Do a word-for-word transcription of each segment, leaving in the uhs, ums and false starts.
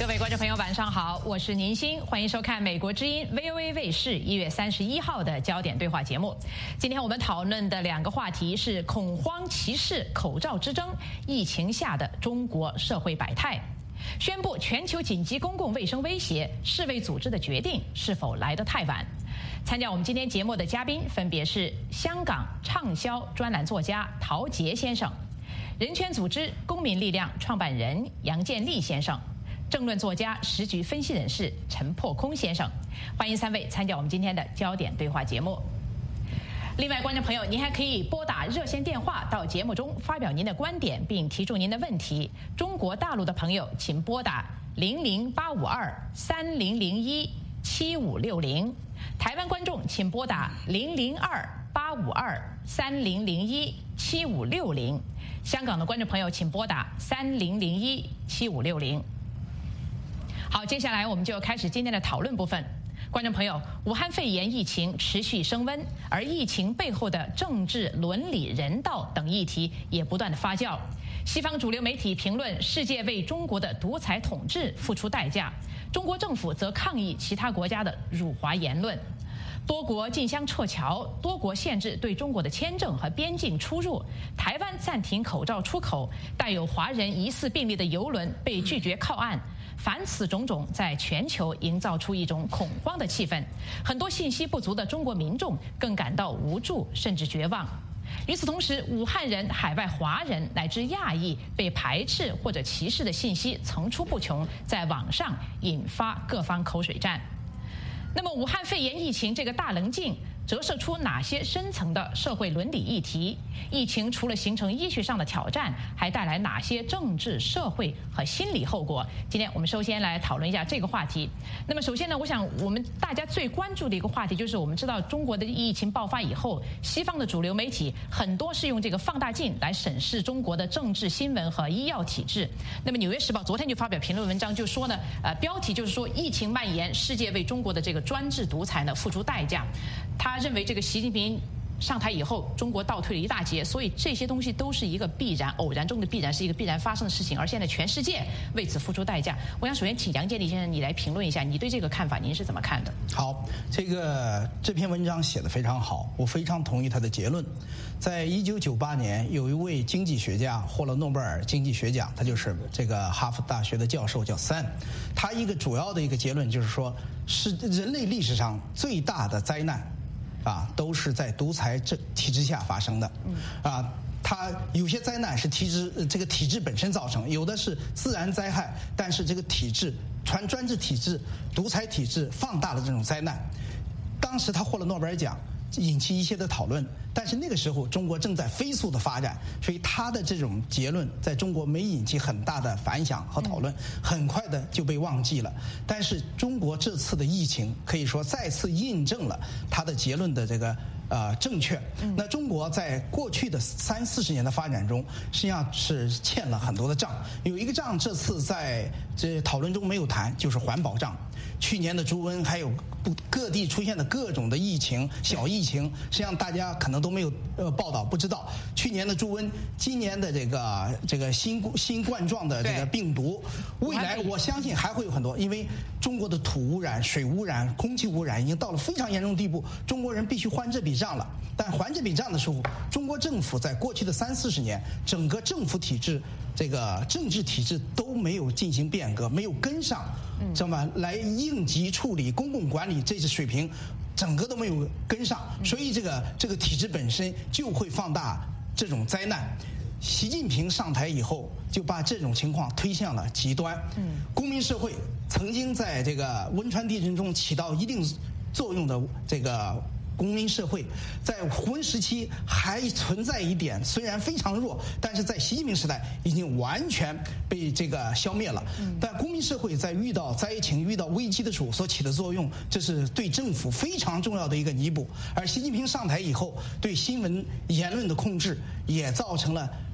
位观众朋友，晚上好，我是宁欣，欢迎收看美国之音 V O A 卫视一月三十一号的焦点对话节目。今天我们讨论的两个话题是恐慌、歧视、口罩之争，疫情下的中国社会百态。宣布全球紧急公共卫生威胁，世卫组织的决定是否来得太晚？参加我们今天节目的嘉宾分别是香港畅销专栏作家陶杰先生，人权组织公民力量创办人杨建立先生，政论作家、时局分析人士陈破空先生。欢迎三位参加我们今天的焦点对话节目。另外，观众朋友，您还可以拨打热线电话到节目中发表您的观点，并提出您的问题。中国大陆的朋友，请拨打零零八五二三零零一七五六零；台湾观众请拨打零零二八五二三零零一七五六零；香港的观众朋友，请拨打三零零一七五六零。好，接下来我们就开始今天的讨论部分。观众朋友，武汉肺炎疫情持续升温，而疫情背后的政治、伦理、人道等议题也不断的发酵。西方主流媒体评论世界为中国的独裁统治付出代价，中国政府则抗议其他国家的辱华言论。多国竞相撤侨，多国限制对中国的签证和边境出入，台湾暂停口罩出口，带有华人疑似病例的邮轮被拒绝靠岸。凡此种种，在全球营造出一种恐慌的气氛，很多信息不足的中国民众更感到无助甚至绝望。与此同时，武汉人、海外华人乃至亚裔被排斥或者歧视的信息层出不穷，在网上引发各方口水战。那么，武汉肺炎疫情这个大棱镜折射出哪些深层的社会伦理议题？疫情除了形成医学上的挑战，还带来哪些政治、社会和心理后果？今天我们首先来讨论一下这个话题。那么，首先呢，我想我们大家最关注的一个话题就是，我们知道中国的疫情爆发以后，西方的主流媒体很多是用这个放大镜来审视中国的政治、新闻和医药体制。那么，《纽约时报》昨天就发表评论文章，就说呢，呃，标题就是说疫情蔓延，世界为中国的这个专制独裁呢付出代价。他认为这个习近平上台以后，中国倒退了一大截，所以这些东西都是一个必然，偶然中的必然，是一个必然发生的事情。而现在全世界为此付出代价。我想首先请杨建立先生你来评论一下，你对这个看法您是怎么看的？ 好，这个这篇文章写得非常好，我非常同意他的结论。在一九九八年，有一位经济学家获了诺贝尔经济学奖，他就是这个哈佛大学的教授，叫三。他一个主要的一个结论就是说，是人类历史上最大的灾难啊，都是在独裁制体制下发生的。啊，它有些灾难是体制这个体制本身造成，有的是自然灾害，但是这个体制传专制体制、独裁体制放大了这种灾难。当时他获了诺贝尔奖，引起一些的讨论，但是那个时候中国正在飞速的发展，所以他的这种结论在中国没引起很大的反响和讨论，很快的就被忘记了。但是中国这次的疫情可以说再次印证了他的结论的这个呃正确。那中国在过去的三四十年的发展中，实际上是欠了很多的账。有一个账这次在这讨论中没有谈，就是环保账。去年的猪瘟，还有各地出现的各种的疫情、小疫情，实际上大家可能都没有呃报道，不知道。去年的猪瘟，今年的这个这个新新冠状的这个病毒，未来我相信还会有很多，因为中国的土污染、水污染、空气污染已经到了非常严重的地步，中国人必须还这笔账了。但还这笔账的时候，中国政府在过去的三四十年，整个政府体制、这个政治体制都没有进行变革，没有跟上，知道吗？来应急处理、公共管理这些水平，整个都没有跟上，所以这个这个体制本身就会放大这种灾难。习近平上台以后，就把这种情况推向了极端。嗯，公民社会曾经在这个汶川地震中起到一定作用的这个公民社会，在胡温时期还存在一点，虽然非常弱，但是在习近平时代已经完全被这个消灭了。但公民社会在遇到灾情、遇到危机的时候所起的作用，这是对政府非常重要的一个弥补。而习近平上台以后，对新闻言论的控制也造成了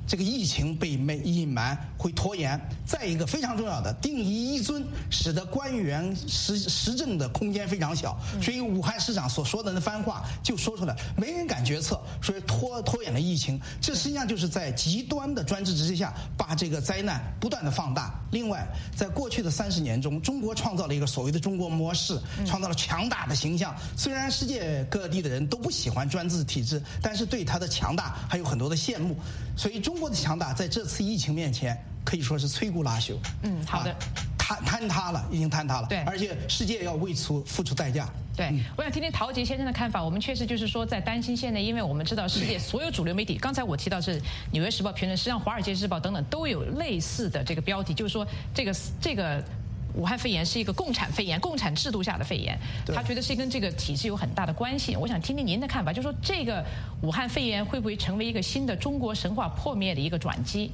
这个疫情被隐瞒会拖延。再一个非常重要的，定一一尊，使得官员实实证的空间非常小，所以武汉市长所说的那番话就说出来，没人敢决策，所以拖拖延了疫情。这实际上就是在极端的专制之下，把这个灾难不断的放大。另外，在过去的三十年中，中国创造了一个所谓的中国模式，创造了强大的形象。虽然世界各地的人都不喜欢专制体制，但是对它的强大还有很多的羡慕。所以中国的强大在这次疫情面前可以说是摧枯拉朽。 嗯，好的。 坍坍塌了，已经坍塌了。 对， 而且世界要为此付出代价。 对，我想听听陶杰先生的看法。我们确实就是说在担心现在，因为我们知道世界所有主流媒体，刚才我提到是《纽约时报》评论，实际上《华尔街日报》等等都有类似的这个标题，就是说这个这个武汉肺炎是一个共产肺炎，共产制度下的肺炎，他觉得是跟这个体制有很大的关系。我想听听您的看法，就是说这个武汉肺炎会不会成为一个新的中国神话破灭的一个转机？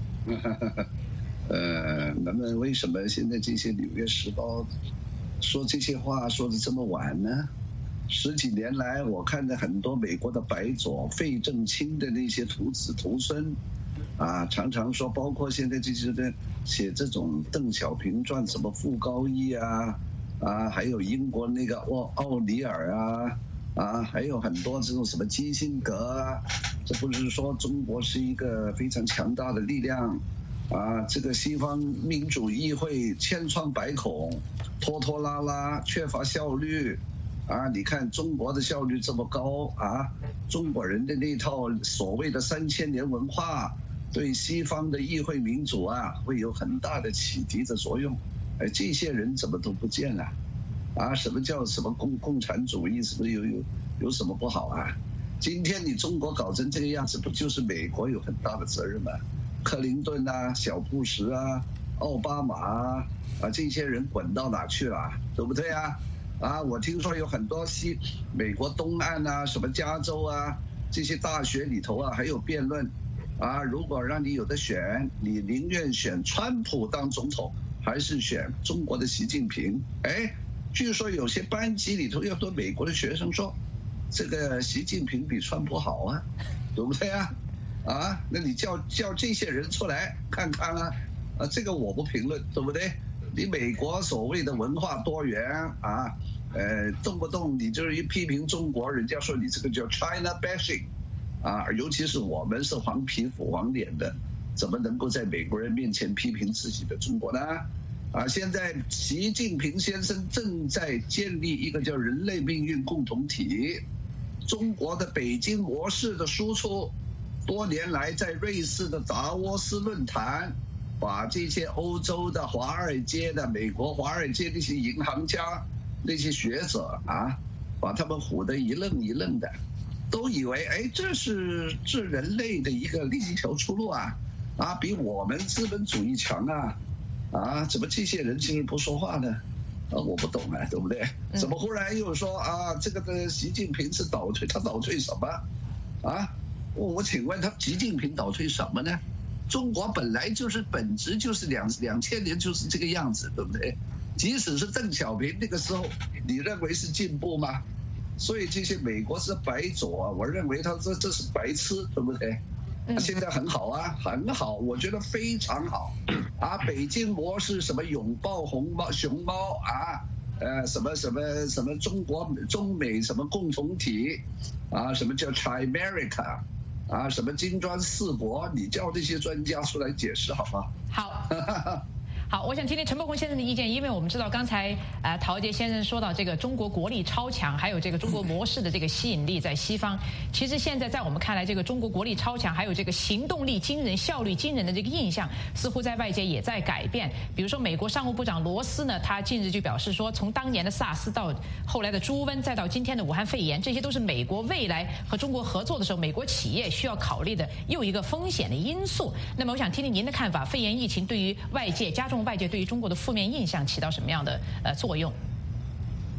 呃，那么为什么现在这些《纽约时报》说这些话说的这么晚呢？十几年来，我看到很多美国的白左、费正清的那些徒子徒孙，啊，常常说，包括现在这些的写这种邓小平传，什么傅高义啊，啊，还有英国那个奥奥尼尔啊，啊，还有很多这种什么基辛格啊，这不是说中国是一个非常强大的力量？啊，这个西方民主议会千疮百孔，拖拖拉拉，缺乏效率。啊，你看中国的效率这么高啊，中国人的那套所谓的三千年文化，对西方的议会民主啊，会有很大的启迪的作用。哎，这些人怎么都不见了？啊，什么叫什么共共产主义？什么有有有什么不好啊？今天你中国搞成这个样子，不就是美国有很大的责任吗？克林顿啊，小布什啊，奥巴马啊，啊，这些人滚到哪去了？对不对啊？啊，我听说有很多西美国东岸啊，什么加州啊，这些大学里头啊，还有辩论啊，如果让你有的选，你宁愿选川普当总统，还是选中国的习近平？哎，据说有些班级里头有多美国的学生说，这个习近平比川普好啊，对不对啊？啊，那你叫叫这些人出来看看啊，啊，这个我不评论，对不对？你美国所谓的文化多元啊，呃，动不动你就是一批评中国，人家说你这个叫 China bashing， 啊，尤其是我们是黄皮肤黄脸的，怎么能够在美国人面前批评自己的中国呢？啊，现在习近平先生正在建立一个叫人类命运共同体，中国的北京模式的输出。多年来，在瑞士的达沃斯论坛，把这些欧洲的、华尔街的、美国华尔街那些银行家、那些学者啊，把他们唬得一愣一愣的，都以为哎，这是这人类的一个另一条出路啊，啊，比我们资本主义强啊，啊，怎么这些人竟然不说话呢？啊，我不懂啊，对不对？怎么忽然又说啊，这个的习近平是倒退，他倒退什么？啊？我请问他，习近平倒退什么呢？中国本来就是本质就是两两千年就是这个样子，对不对？即使是邓小平那个时候，你认为是进步吗？所以这些美国是白左啊，我认为他这这是白痴，对不对？他现在很好啊，很好，我觉得非常好啊。北京模式什么拥抱红猫熊猫啊，呃，什么什么什么中国中美什么共同体啊，什么叫 Chimerica。啊，什么金砖四国？你叫这些专家出来解释好吗？ 好。好，我想听听陈伯宏先生的意见，因为我们知道刚才呃陶杰先生说到这个中国国力超强，还有这个中国模式的这个吸引力在西方。其实现在在我们看来，这个中国国力超强，还有这个行动力惊人、效率惊人的这个印象，似乎在外界也在改变。比如说，美国商务部长罗斯呢，他近日就表示说，从当年的萨斯到后来的猪瘟，再到今天的武汉肺炎，这些都是美国未来和中国合作的时候，美国企业需要考虑的又一个风险的因素。那么，我想听听您的看法，肺炎疫情对于外界加重外界对于中国的负面印象起到什么样的呃作用？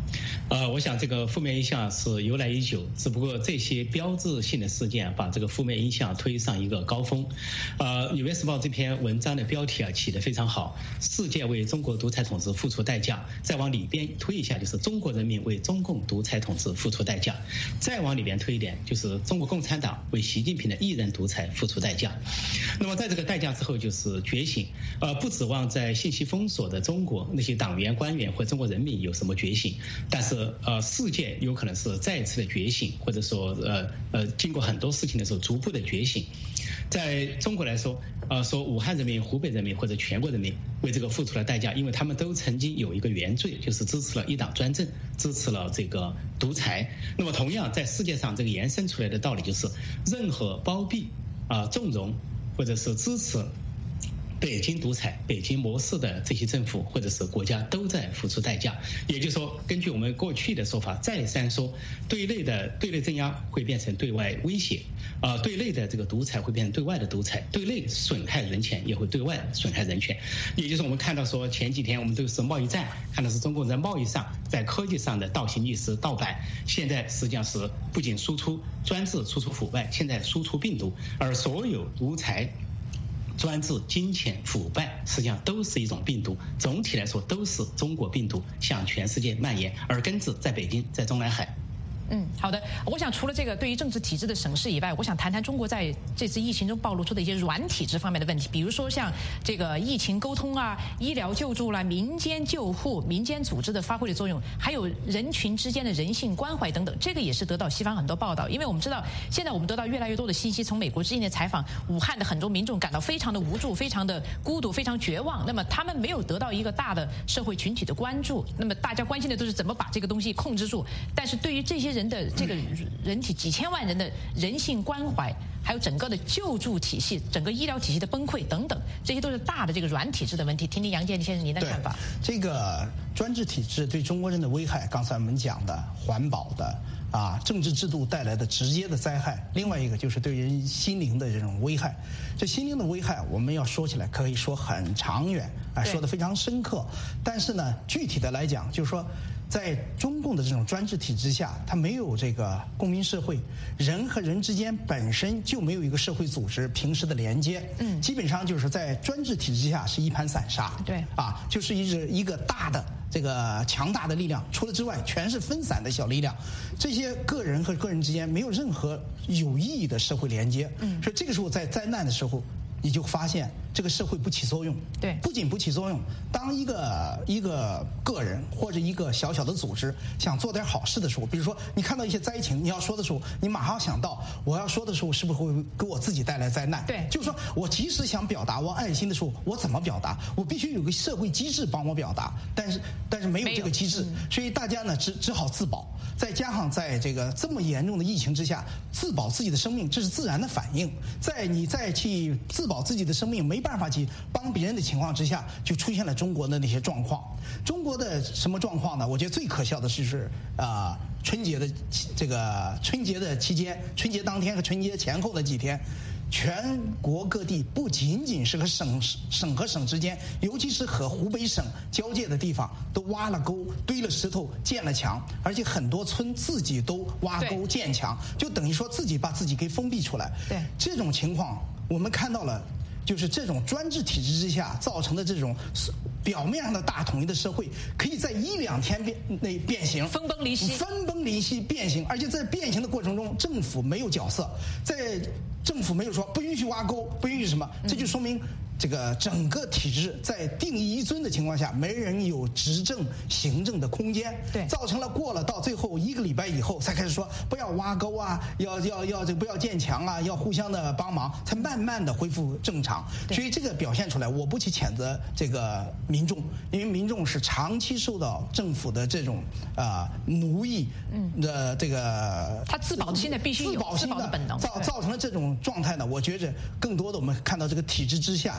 呃，我想这个负面印象是由来已久，只不过这些标志性的事件把这个负面印象推上一个高峰。呃，《纽约时报》这篇文章的标题啊起得非常好，世界为中国独裁统治付出代价。再往里边推一下，就是中国人民为中共独裁统治付出代价。再往里边推一点，就是中国共产党为习近平的一人独裁付出代价。那么在这个代价之后，就是觉醒。呃，不指望在信息封锁的中国那些党员、官员或中国人民有什么觉醒，但是。呃，世界有可能是再次的觉醒，或者说，呃呃，经过很多事情的时候，逐步的觉醒。在中国来说，呃，说武汉人民、湖北人民或者全国人民为这个付出了代价，因为他们都曾经有一个原罪，就是支持了一党专政，支持了这个独裁。那么，同样在世界上，这个延伸出来的道理就是，任何包庇啊、呃、纵容或者是支持北京独裁、北京模式的这些政府或者是国家都在付出代价。也就是说，根据我们过去的说法，再三说，对内的对内镇压会变成对外威胁，啊、呃，对内的这个独裁会变成对外的独裁，对内损害人权也会对外损害人权。也就是我们看到说，前几天我们都是贸易战，看到是中共在贸易上、在科技上的倒行逆施、盗版，现在实际上是不仅输出专制、输出腐败，现在输出病毒，而所有独裁。专制、金钱、腐败，实际上都是一种病毒。总体来说，都是中国病毒向全世界蔓延，而根治在北京，在中南海。 嗯，好的。我想除了这个对于政治体制的审视以外，我想谈谈中国在这次疫情中暴露出的一些软体制方面的问题，比如说像这个疫情沟通啊、医疗救助啦、民间救护、民间组织的发挥的作用，还有人群之间的人性关怀等等，这个也是得到西方很多报道。因为我们知道，现在我们得到越来越多的信息，从美国之音的采访，武汉的很多民众感到非常的无助、非常的孤独、非常绝望。那么他们没有得到一个大的社会群体的关注，那么大家关心的都是怎么把这个东西控制住。但是对于这些人的这个人体几千万人的人性关怀，还有整个的救助体系、整个医疗体系的崩溃等等，这些都是大的这个软体制的问题。听听杨建先生您的看法。 这个专制体制对中国人的危害，刚才我们讲的环保的啊政治制度带来的直接的灾害，另外一个就是对人心灵的这种危害。这心灵的危害，我们要说起来可以说很长远啊，说得非常深刻。但是呢，具体的来讲，就是说。在中共的这种专制体制下，它没有这个公民社会，人和人之间本身就没有一个社会组织平时的连接，嗯，基本上就是在专制体制下是一盘散沙， 对， 啊，就是一个一个大的这个强大的力量，除了之外全是分散的小力量，这些个人和个人之间没有任何有意义的社会连接，嗯，所以这个时候在灾难的时候。你就发现这个社会不起作用， 对， 不仅不起作用，当一个一个个人或者一个小小的组织想做点好事的时候，比如说你看到一些灾情，你要说的时候，你马上想到我要说的时候是不是会给我自己带来灾难？ 对， 就是说我即使想表达我爱心的时候，我怎么表达？我必须有个社会机制帮我表达，但是但是没有这个机制，嗯、所以大家呢只只好自保。再加上在这个这么严重的疫情之下，自保自己的生命，这是自然的反应。在你再去自保自己的生命，没办法去帮别人的情况之下，就出现了中国的那些状况。中国的什么状况呢？我觉得最可笑的是啊、呃，春节的这个春节的期间，春节当天和春节前后的几天。全国各地不仅仅是和省省和省之间，尤其是和湖北省交界的地方，都挖了沟、堆了石头、建了墙，而且很多村自己都挖沟建墙，就等于说自己把自己给封闭出来。 对， 这种情况我们看到了。就是这种专制体制之下造成的这种表面上的大统一的社会，可以在一两天变内变形， 分崩离析， 分崩离析变形，而且在变形的过程中，政府没有角色，在政府没有说不允许挖沟，不允许什么，这就说明这个整个体制在定义一尊的情况下，没人有执政行政的空间， 对， 造成了过了到最后一个礼拜以后才开始说不要挖沟啊，要要要这个不要建墙啊，要互相的帮忙，才慢慢的恢复正常。所以这个表现出来，我不去谴责这个民众，因为民众是长期受到政府的这种啊、呃、奴役的这个， 他自保现在必须有自保性的本能， 造造成了这种状态呢。我觉着更多的我们看到这个体制之下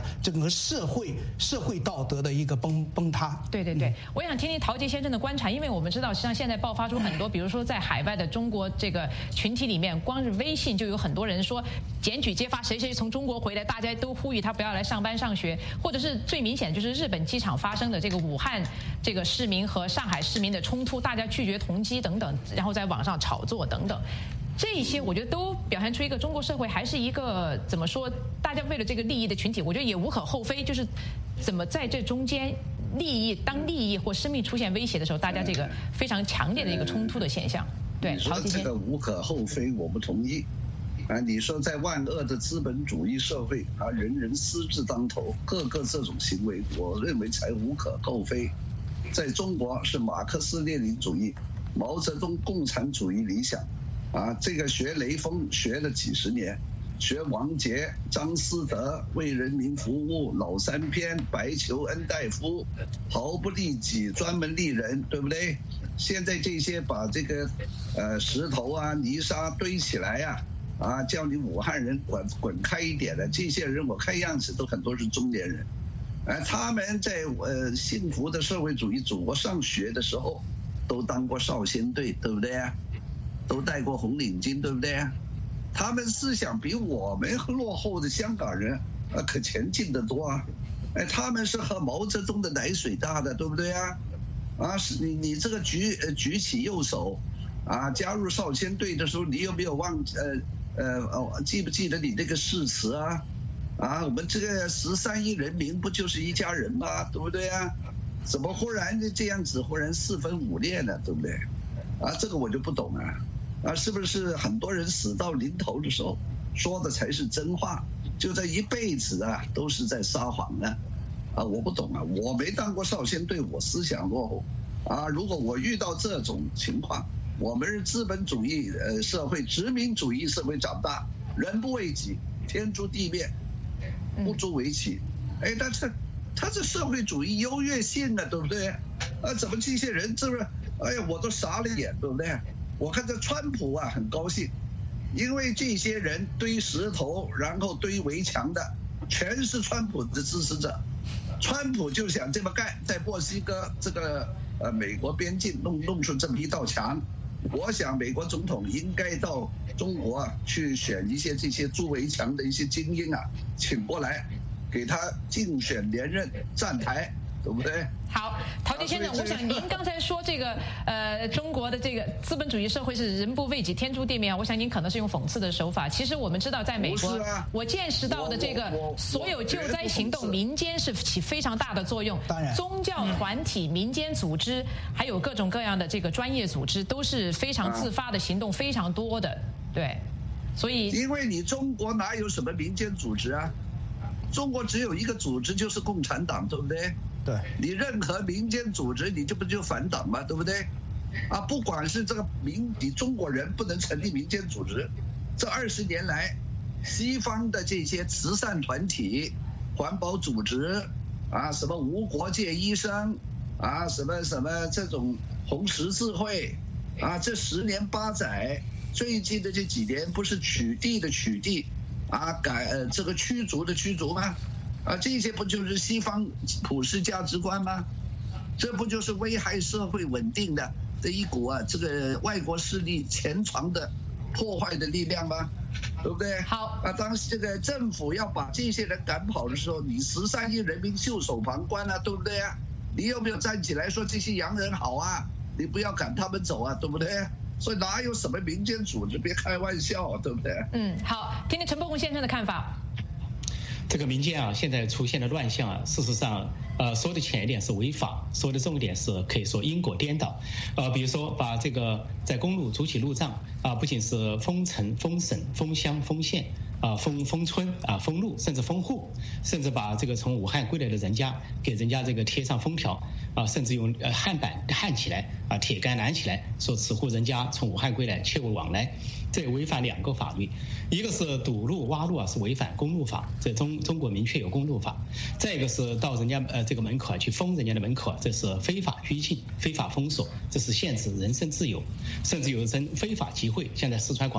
整个社会社会道德的一个崩崩塌。 对对对，我想听听陶杰先生的观察，因为我们知道，实际上现在爆发出很多，比如说在海外的中国这个群体里面，光是微信就有很多人说检举揭发谁谁从中国回来，大家都呼吁他不要来上班上学，或者是最明显就是日本机场发生的这个武汉这个市民和上海市民的冲突，大家拒绝同机等等，然后在网上炒作等等。这一些我觉得都表现出一个中国社会还是一个怎么说，大家为了这个利益的群体，我觉得也无可厚非，就是怎么在这中间利益当利益或生命出现威胁的时候，大家这个非常强烈的一个冲突的现象。对， 你说这个无可厚非，我不同意。啊，你说在万恶的资本主义社会啊，人人私字当头，各个这种行为，我认为才无可厚非。在中国是马克思列宁主义、毛泽东共产主义理想。啊，这个学雷锋学了几十年，学王杰、张思德为人民服务、老三篇、白求恩大夫，毫不利己，专门利人，对不对？现在这些把这个呃石头啊、泥沙堆起来呀、啊，啊，叫你武汉人滚滚开一点的，这些人我看样子都很多是中年人，哎，他们在呃幸福的社会主义祖国上学的时候，都当过少先队，对不对啊？都戴过红领巾，对不对啊？他们思想比我们落后的香港人啊可前进得多啊！哎，他们是喝毛泽东的奶水大的，对不对啊？啊，是你你这个举呃举起右手，啊，加入少先队的时候，你有没有忘呃呃哦记不记得你那个誓词啊？啊，我们这个十三亿人民不就是一家人吗？对不对啊？怎么忽然这样子忽然四分五裂呢？对不对？啊，这个我就不懂啊。啊，是不是很多人死到临头的时候说的才是真话？就这一辈子啊，都是在撒谎呢？啊，我不懂啊，我没当过少先队，我思想落后。啊，如果我遇到这种情况，我们是资本主义呃社会、殖民主义社会长大，人不为己，天诛地灭，不足为奇。哎，但是他这社会主义优越性啊，对不对？啊，怎么这些人是不是？哎呀，我都傻了眼，对不对？我看这川普啊很高兴，因为这些人堆石头然后堆围墙的全是川普的支持者，川普就想这么干，在墨西哥这个呃美国边境弄弄出这么一道墙。我想美国总统应该到中国啊去选一些这些筑围墙的一些精英啊，请过来给他竞选连任站台，对不对？ 好，陶杰先生，我想您刚才说这个呃，中国的这个资本主义社会是人不为己，天诛地灭啊。我想您可能是用讽刺的手法。其实我们知道，在美国， 啊、 我见识到的这个所有救灾行动，民间是起非常大的作用。 当然， 宗教团体、嗯、民间组织，还有各种各样的这个专业组织，都是非常自发的行动，非常多的。对，所以因为你中国哪有什么民间组织啊？中国只有一个组织，就是共产党，对不对？ 对， 你任何民间组织，你这不就反党吗？对不对？啊，不管是这个民，你中国人不能成立民间组织。这二十年来，西方的这些慈善团体、环保组织啊，什么无国界医生啊，什么什么这种红十字会啊，这十年八载，最近的这几年不是取缔的取缔啊，改呃这个驱逐的驱逐吗？啊，这些不就是西方普世价值观吗？这不就是危害社会稳定的这一股啊，这个外国势力潜藏的破坏的力量吗？对不对？ 好啊，当这个政府要把这些人赶跑的时候，你十三亿人民袖手旁观啊，对不对啊？你有没有站起来说这些洋人好啊？你不要赶他们走啊，对不对？所以哪有什么民间组织？别开玩笑，对不对？ 嗯，好，听听陈伯宏先生的看法。 这个民间啊，现在出现的乱象啊，事实上，呃，说的浅一点是违法，说的重一点是可以说因果颠倒。呃，比如说把这个在公路筑起路障啊，不仅是封城、封省、封乡、封县啊，封封村啊，封路，甚至封户，甚至把这个从武汉归来的人家给人家这个贴上封条啊，甚至用呃焊板焊起来啊，铁杆拦起来，说此户人家从武汉归来，切勿往来。这违反两个法律，一个是堵路挖路啊，是违反公路法，这中中国明确有公路法；再一个是到人家呃这个门口去封人家的门口，这是非法拘禁、非法封锁，这是限制人身自由，甚至有人非法集会，像在四川广汉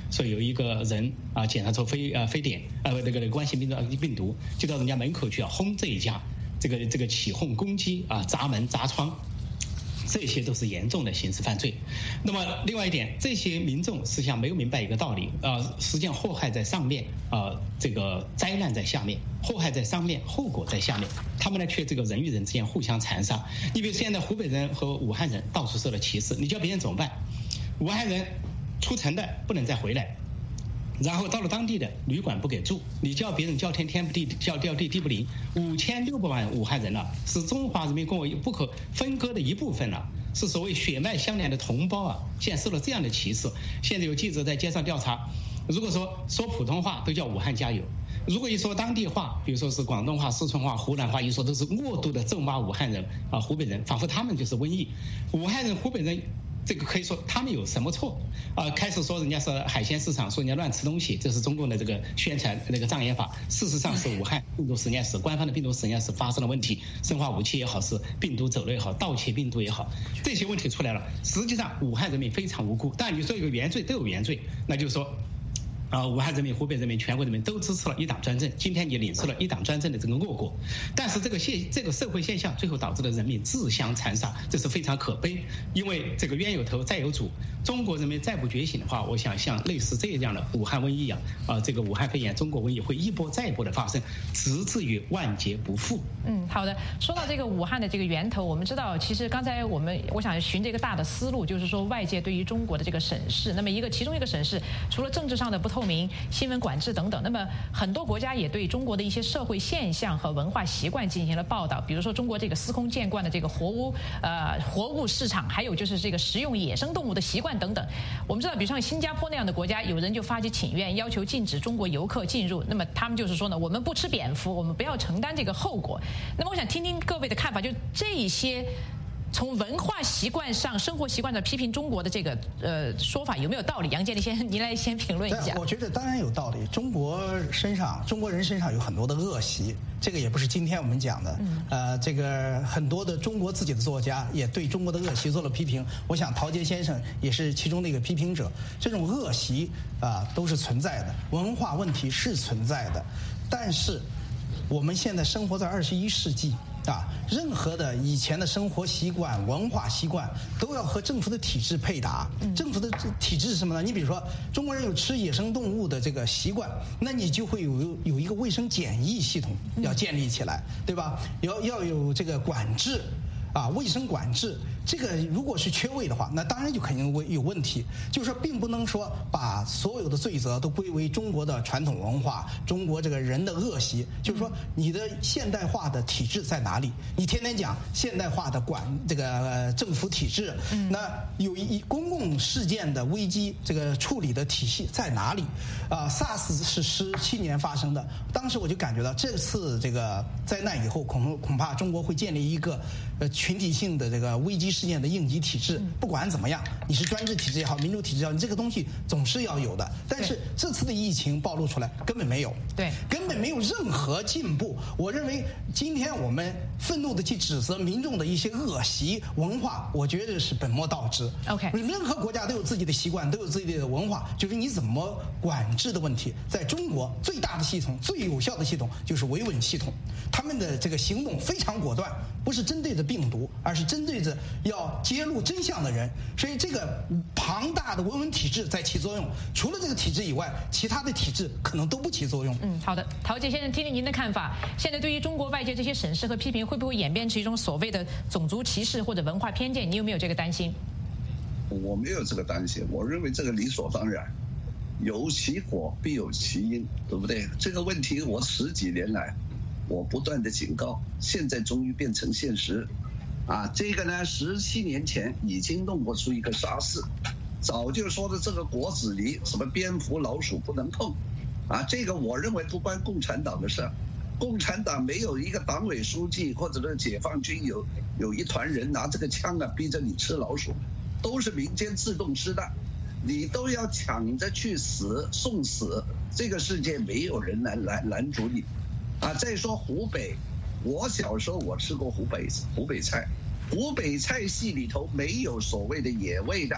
说有一个人啊检查出非呃非典呃那个冠心病毒病毒，就到人家门口去啊轰这一家，这个这个起哄攻击啊砸门砸窗。这些都是严重的刑事犯罪。那么另外一点，这些民众实际上没有明白一个道理，呃，实际上祸害在上面，呃，这个灾难在下面，祸害在上面，后果在下面。他们呢却这个人与人之间互相残杀。你比如现在湖北人和武汉人到处受到歧视，你叫别人怎么办？武汉人出城的不能再回来。然后到了当地的旅馆不给住，你叫别人叫天天不地，叫叫地地不灵。五千六百万武汉人了，是中华人民共和国不可分割的一部分了，是所谓血脉相连的同胞啊！现在受了这样的歧视，现在有记者在街上调查，如果说说普通话都叫武汉加油，如果一说当地话，比如说是广东话、四川话、湖南话，一说都是恶毒的咒骂武汉人啊、湖北人，仿佛他们就是瘟疫。武汉人、湖北人。这个可以说他们有什么错啊、呃？开始说人家是海鲜市场，说人家乱吃东西，这是中共的这个宣传那个障眼法。事实上是武汉病毒实验室官方的病毒实验室发生了问题，生化武器也好，是病毒走了也好，盗窃病毒也好，这些问题出来了。实际上武汉人民非常无辜，但你说有原罪都有原罪，那就是说。啊，武汉人民、湖北人民、全国人民都支持了一党专政。今天你领受了一党专政的这个恶果，但是这个现这个社会现象最后导致了人民自相残杀，这是非常可悲。因为这个冤有头债有主，中国人民再不觉醒的话，我想像类似这样的武汉瘟疫啊，啊，这个武汉肺炎、中国瘟疫会一波再一波的发生，直至于万劫不复。 嗯，好的。说到这个武汉的这个源头，我们知道，其实刚才我们我想循这个大的思路，就是说外界对于中国的这个审视，那么一个其中一个审视，除了政治上的不同。透明、新闻管制等等，那么很多国家也对中国的一些社会现象和文化习惯进行了报道，比如说中国这个司空见惯的这个活物呃活物市场，还有就是这个食用野生动物的习惯等等。我们知道，比如像新加坡那样的国家，有人就发起请愿，要求禁止中国游客进入。那么他们就是说呢，我们不吃蝙蝠，我们不要承担这个后果。那么我想听听各位的看法，就这一些。从文化习惯上、生活习惯上批评中国的这个呃说法有没有道理？杨建立先，您来先评论一下。 我觉得当然有道理。中国身上，中国人身上有很多的恶习，这个也不是今天我们讲的。嗯、呃，这个很多的中国自己的作家也对中国的恶习做了批评。我想陶杰先生也是其中的一个批评者。这种恶习啊、呃、都是存在的，文化问题是存在的，但是我们现在生活在二十一世纪。啊，任何的以前的生活习惯、文化习惯都要和政府的体制配搭。政府的体制是什么呢？你比如说，中国人有吃野生动物的这个习惯，那你就会有有一个卫生检疫系统要建立起来，对吧？要要有这个管制。啊，卫生管制这个如果是缺位的话，那当然就肯定有问题。就是说，并不能说把所有的罪责都归为中国的传统文化、中国这个人的恶习。就是说，你的现代化的体制在哪里？你天天讲现代化的管这个、呃、政府体制，那有一公共事件的危机这个处理的体系在哪里？啊 ，SARS 是十七年发生的，当时我就感觉到这次这个灾难以后，恐恐怕中国会建立一个呃。群体性的这个危机事件的应急体制，不管怎么样，你是专制体制也好，民主体制也好，你这个东西总是要有的。但是这次的疫情暴露出来，根本没有， 对， 根本没有任何进步。我认为今天我们愤怒的去指责民众的一些恶习文化，我觉得是本末倒置。 OK， 任何国家都有自己的习惯，都有自己的文化，就是你怎么管制的问题。在中国，最大的系统、最有效的系统就是维稳系统，他们的这个行动非常果断，不是针对着病毒。而是针对着要揭露真相的人，所以这个庞大的维稳体制在起作用。除了这个体制以外，其他的体制可能都不起作用。 嗯，好的，陶杰先生，听听您的看法。现在对于中国外界这些审视和批评，会不会演变成一种所谓的种族歧视或者文化偏见？你有没有这个担心？ 我没有这个担心，我认为这个理所当然。有其果必有其因，对不对？这个问题我十几年来我不断的警告，现在终于变成现实。啊，这个呢，十七年前已经弄过出一个啥事，早就说的这个果子狸，什么蝙蝠、老鼠不能碰，啊，这个我认为不关共产党的事，共产党没有一个党委书记或者是解放军有有一团人拿这个枪啊逼着你吃老鼠，都是民间自动吃的，你都要抢着去死送死，这个世界没有人拦拦拦阻你，啊，再说湖北。我小时候我吃过湖北湖北菜，湖北菜系里头没有所谓的野味的，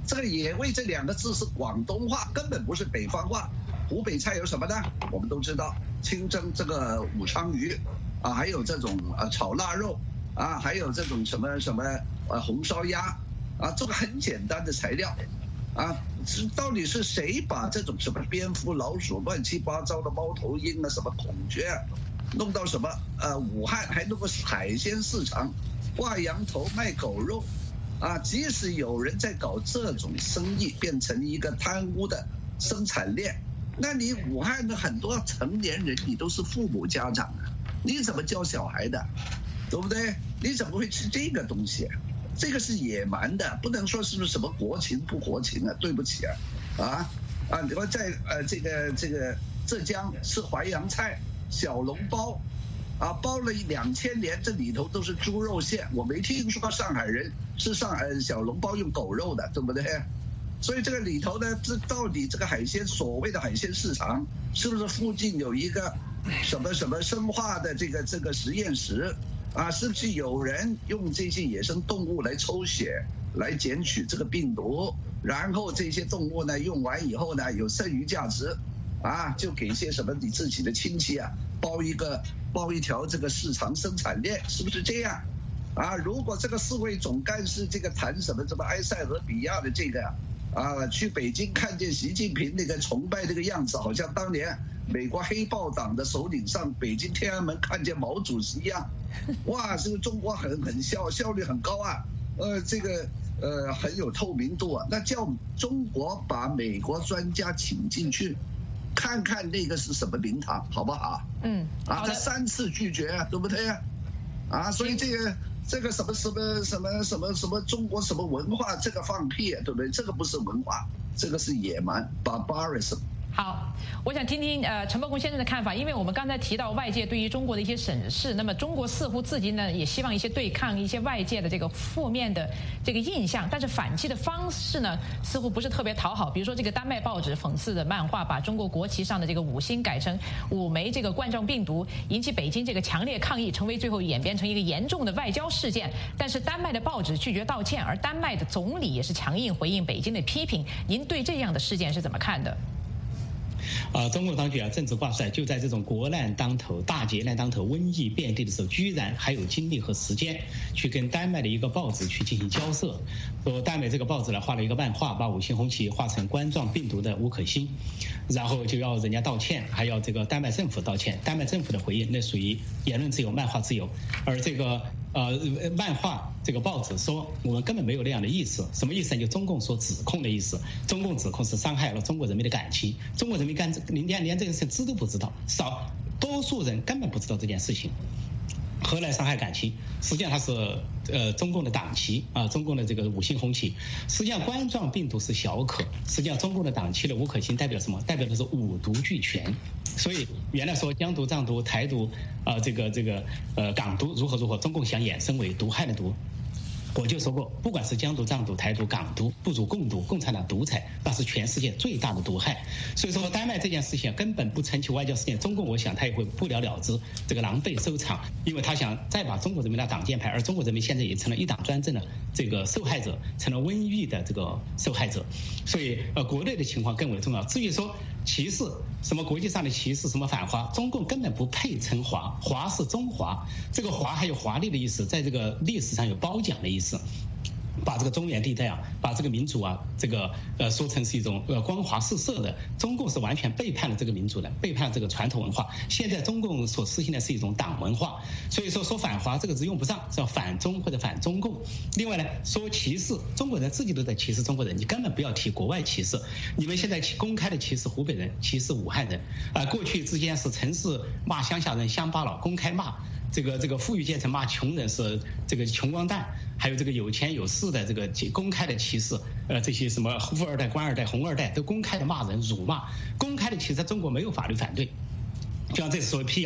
这个野味这两个字是广东话，根本不是北方话。湖北菜有什么呢？我们都知道，清蒸这个武昌鱼，啊，还有这种呃炒腊肉，啊，还有这种什么什么呃红烧鸭，啊，这个很简单的材料，啊，到底是谁把这种什么蝙蝠、老鼠、乱七八糟的猫头鹰啊，什么孔雀啊，弄到什么呃武汉还弄个海鲜市场，挂羊头卖狗肉。啊，即使有人在搞这种生意，变成一个贪污的生产链，那你武汉的很多成年人，你都是父母家长啊，你怎么教小孩的，对不对？你怎么会吃这个东西？这个是野蛮的，不能说是不是什么国情不国情啊？对不起啊，啊啊！你说在呃这个这个浙江吃淮扬菜、小笼包。啊，包了两千年，这里头都是猪肉馅，我没听说上海人吃上海小笼包用狗肉的，对不对？所以这个里头呢，这到底这个海鲜所谓的海鲜市场，是不是附近有一个什么什么生化的这个这个实验室啊？是不是有人用这些野生动物来抽血来检取这个病毒，然后这些动物呢用完以后呢有剩余价值，啊，就给一些什么你自己的亲戚啊包一个。包一条这个市场生产链，是不是这样？啊，如果这个世卫总干事这个谈什么什么埃塞俄比亚的这个啊，去北京看见习近平那个崇拜这个样子，好像当年美国黑豹党的首领上北京天安门看见毛主席一样，哇，这个中国很很效效率很高啊，呃，这个呃很有透明度啊，那叫中国把美国专家请进去。看看那个是什么名堂，好不好？嗯，啊，他三次拒绝啊，对不对啊？啊，所以这个这个什么什么什么什么什么中国什么文化，这个放屁，对不对？这个不是文化，这个是野蛮 barbarism。 好，我想听听呃陈伯公先生的看法，因为我们刚才提到外界对于中国的一些审视，那么中国似乎自己呢也希望一些对抗一些外界的这个负面的这个印象，但是反击的方式呢似乎不是特别讨好。比如说这个丹麦报纸讽刺的漫画，把中国国旗上的这个五星改成五枚这个冠状病毒，引起北京这个强烈抗议，成为最后演变成一个严重的外交事件。但是丹麦的报纸拒绝道歉，而丹麦的总理也是强硬回应北京的批评。您对这样的事件是怎么看的？ 呃，中共当局啊，政治挂帅，就在这种国难当头、大劫难当头、瘟疫遍地的时候，居然还有精力和时间去跟丹麦的一个报纸去进行交涉。说丹麦这个报纸呢，画了一个漫画，把五星红旗画成冠状病毒的五颗星，然后就要人家道歉，还要这个丹麦政府道歉。丹麦政府的回应，那属于言论自由、漫画自由，而这个。呃，漫画这个报纸说我们根本没有那样的意思，什么意思呢？就中共所指控的意思。中共指控是伤害了中国人民的感情，中国人民干连连这个事知都不知道，少多数人根本不知道这件事情。何来伤害感情？实际上它是呃中共的党旗啊，中共的这个五星红旗。实际上冠状病毒是小可，实际上中共的党旗的五颗星代表什么？代表的是五毒俱全。所以原来说疆独、藏独、台独啊、呃，这个这个呃港独如何如何，中共想衍生为毒害的毒。我就说过，不管是疆独、藏独、台独、港独，不如共独，共产党独裁，那是全世界最大的毒害。所以说，丹麦这件事情根本不成其外交事件，中共我想他也会不了了之，这个狼狈收场，因为他想再把中国人民的挡箭牌，而中国人民现在也成了一党专政的这个受害者，成了瘟疫的这个受害者。所以，呃，国内的情况更为重要。至于说歧视，什么国际上的歧视，什么反华，中共根本不配称华，华是中华，这个华还有华丽的意思，在这个历史上有褒奖的意思。把这个中原地带啊，把这个民族啊，这个呃说成是一种呃光华四射的，中共是完全背叛了这个民族的，背叛了这个传统文化。现在中共所实行的是一种党文化，所以说说反华这个字用不上，是要反中或者反中共。另外呢，说歧视，中国人自己都在歧视中国人，你根本不要提国外歧视。你们现在公开的歧视湖北人，歧视武汉人啊、呃，过去之间是城市骂乡下人乡巴佬，公开骂。这个这个富裕阶层骂穷人是这个穷光蛋，还有这个有钱有势的这个公开的歧视，呃，这些什么富二代、官二代、红二代都公开的骂人、辱骂，公开的歧视，在中国没有法律反对。就像这次所谓辟谣，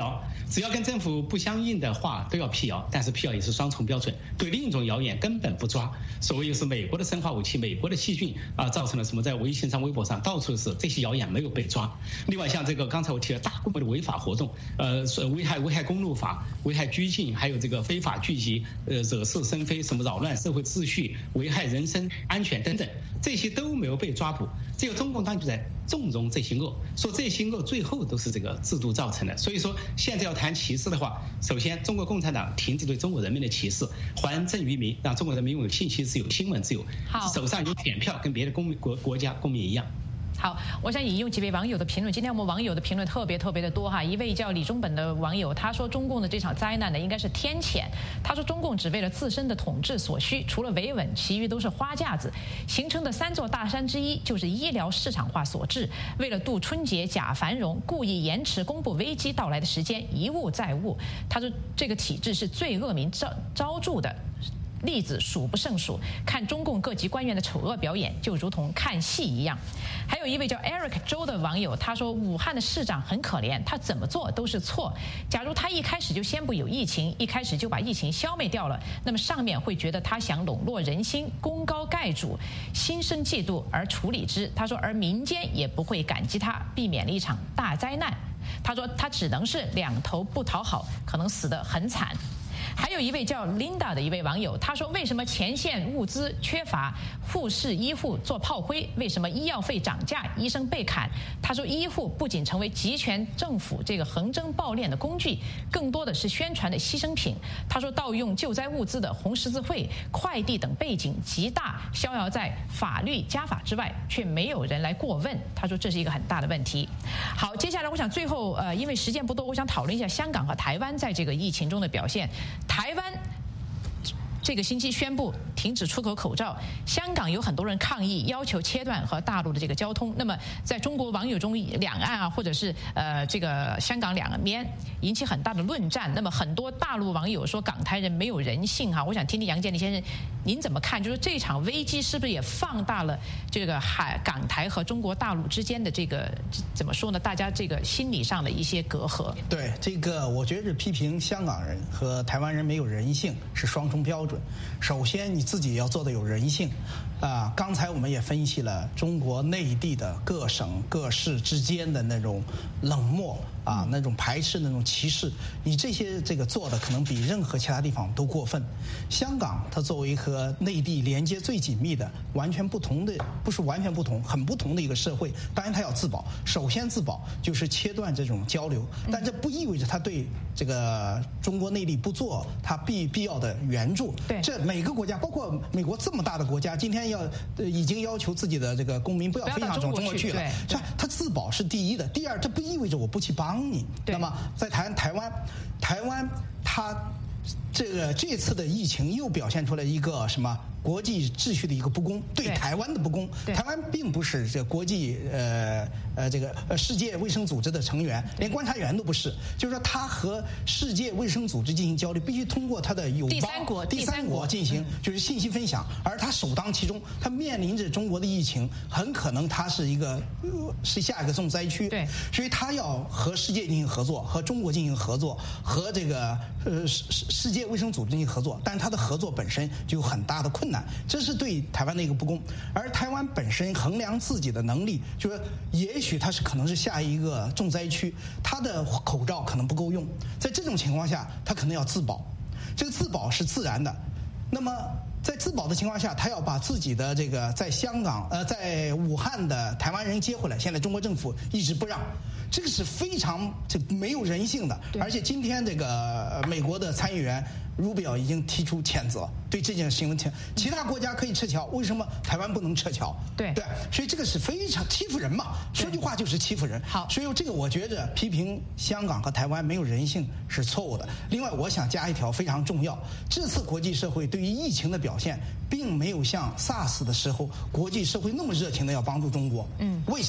只要跟政府不相应的话都要辟谣，但是辟谣也是双重标准，对另一种谣言根本不抓。所谓是美国的生化武器、美国的细菌啊，造成了什么，在微信上、微博上到处是，这些谣言没有被抓。另外像这个刚才我提了大规模的违法活动，呃，危害危害公路法、危害拘禁，还有这个非法聚集、呃惹是生非、什么扰乱社会秩序、危害人身安全等等，这些都没有被抓捕。只有中共当局在纵容这些恶，说这些恶最后都是这个制度造成的。所以说现在要谈歧视的话，首先中国共产党停止对中国人民的歧视，还政于民，让中国人民拥有信息自由、新闻自由，手上有选票，跟别的公民国国家公民一样。 好，我想引用几位网友的评论。今天我们网友的评论特别特别的多哈。一位叫李中本的网友，他说中共的这场灾难呢，应该是天谴。他说中共只为了自身的统治所需，除了维稳，其余都是花架子。形成的三座大山之一就是医疗市场化所致。为了度春节假繁荣，故意延迟公布危机到来的时间，一误再误。他说这个体制是最恶名昭昭著的。例子数不胜数，看中共各级官员的丑恶表演，就如同看戏一样。还有一位叫 Eric 周的网友，他说武汉的市长很可怜，他怎么做都是错。假如他一开始就宣布有疫情，一开始就把疫情消灭掉了，那么上面会觉得他想笼络人心，功高盖主，心生嫉妒而处理之。他说，而民间也不会感激他，避免了一场大灾难。他说他只能是两头不讨好，可能死得很惨。还有一位叫 Linda 的一位网友，他说为什么前线物资缺乏，护士医护做炮灰？为什么医药费涨价，医生被砍？他说医护不仅成为集权政府这个横征暴敛的工具，更多的是宣传的牺牲品。他说盗用救灾物资的红十字会、快递等背景极大，逍遥在法律家法之外，却没有人来过问。他说这是一个很大的问题。好，接下来我想最后呃，因为时间不多，我想讨论一下香港和台湾在这个疫情中的表现。台湾这个星期宣布停止出口口罩，香港有很多人抗议，要求切断和大陆的这个交通。那么在中国网友中，两岸啊，或者是呃这个香港两边引起很大的论战。那么很多大陆网友说港台人没有人性哈，我想听听杨建立先生您怎么看？就是这场危机是不是也放大了这个海港台和中国大陆之间的这个怎么说呢？大家这个心理上的一些隔阂。 对这个，我觉得批评香港人和台湾人没有人性是双重标准。首先你自己要做的有人性啊、呃！刚才我们也分析了中国内地的各省各市之间的那种冷漠啊，那种排斥、那种歧视，你这些这个做的可能比任何其他地方都过分。香港它作为和内地连接最紧密的、完全不同的，不是完全不同，很不同的一个社会，当然它要自保。首先自保就是切断这种交流，但这不意味着它对这个中国内地不做它必必要的援助。 对， 这每个国家，包括美国这么大的国家，今天要、呃、已经要求自己的这个公民不要飞向中国去了。它它自保是第一的，第二，这不意味着我不去帮你。那么在台台湾，台湾它这个这次的疫情又表现出了一个什么？国际秩序的一个不公，对台湾的不公。台湾并不是这国际呃呃这个呃世界卫生组织的成员，连观察员都不是。就是说，他和世界卫生组织进行交流，必须通过他的友邦第三国第三国进行，就是信息分享。而他首当其冲，他面临着中国的疫情，很可能他是一个、呃、是下一个重灾区。 对， 所以他要和世界进行合作，和中国进行合作，和这个呃世世界卫生组织进行合作。但是他的合作本身就有很大的困难。这是对台湾的一个不公，而台湾本身衡量自己的能力，就是也许它是可能是下一个重灾区，它的口罩可能不够用，在这种情况下，它可能要自保，这个自保是自然的。那么在自保的情况下，他要把自己的这个在香港呃在武汉的台湾人接回来，现在中国政府一直不让，这个是非常这没有人性的。而且今天这个美国的参议员卢比奥已经提出谴责，对这件行为谴，其他国家可以撤侨，为什么台湾不能撤侨？ 对对，所以这个是非常欺负人嘛，说句话就是欺负人。 好， 所以这个我觉着批评香港和台湾没有人性是错误的。另外，我想加一条非常重要，这次国际社会对于疫情的表现，并没有像 SARS 的时候国际社会那么热情的要帮助中国。嗯，为什么？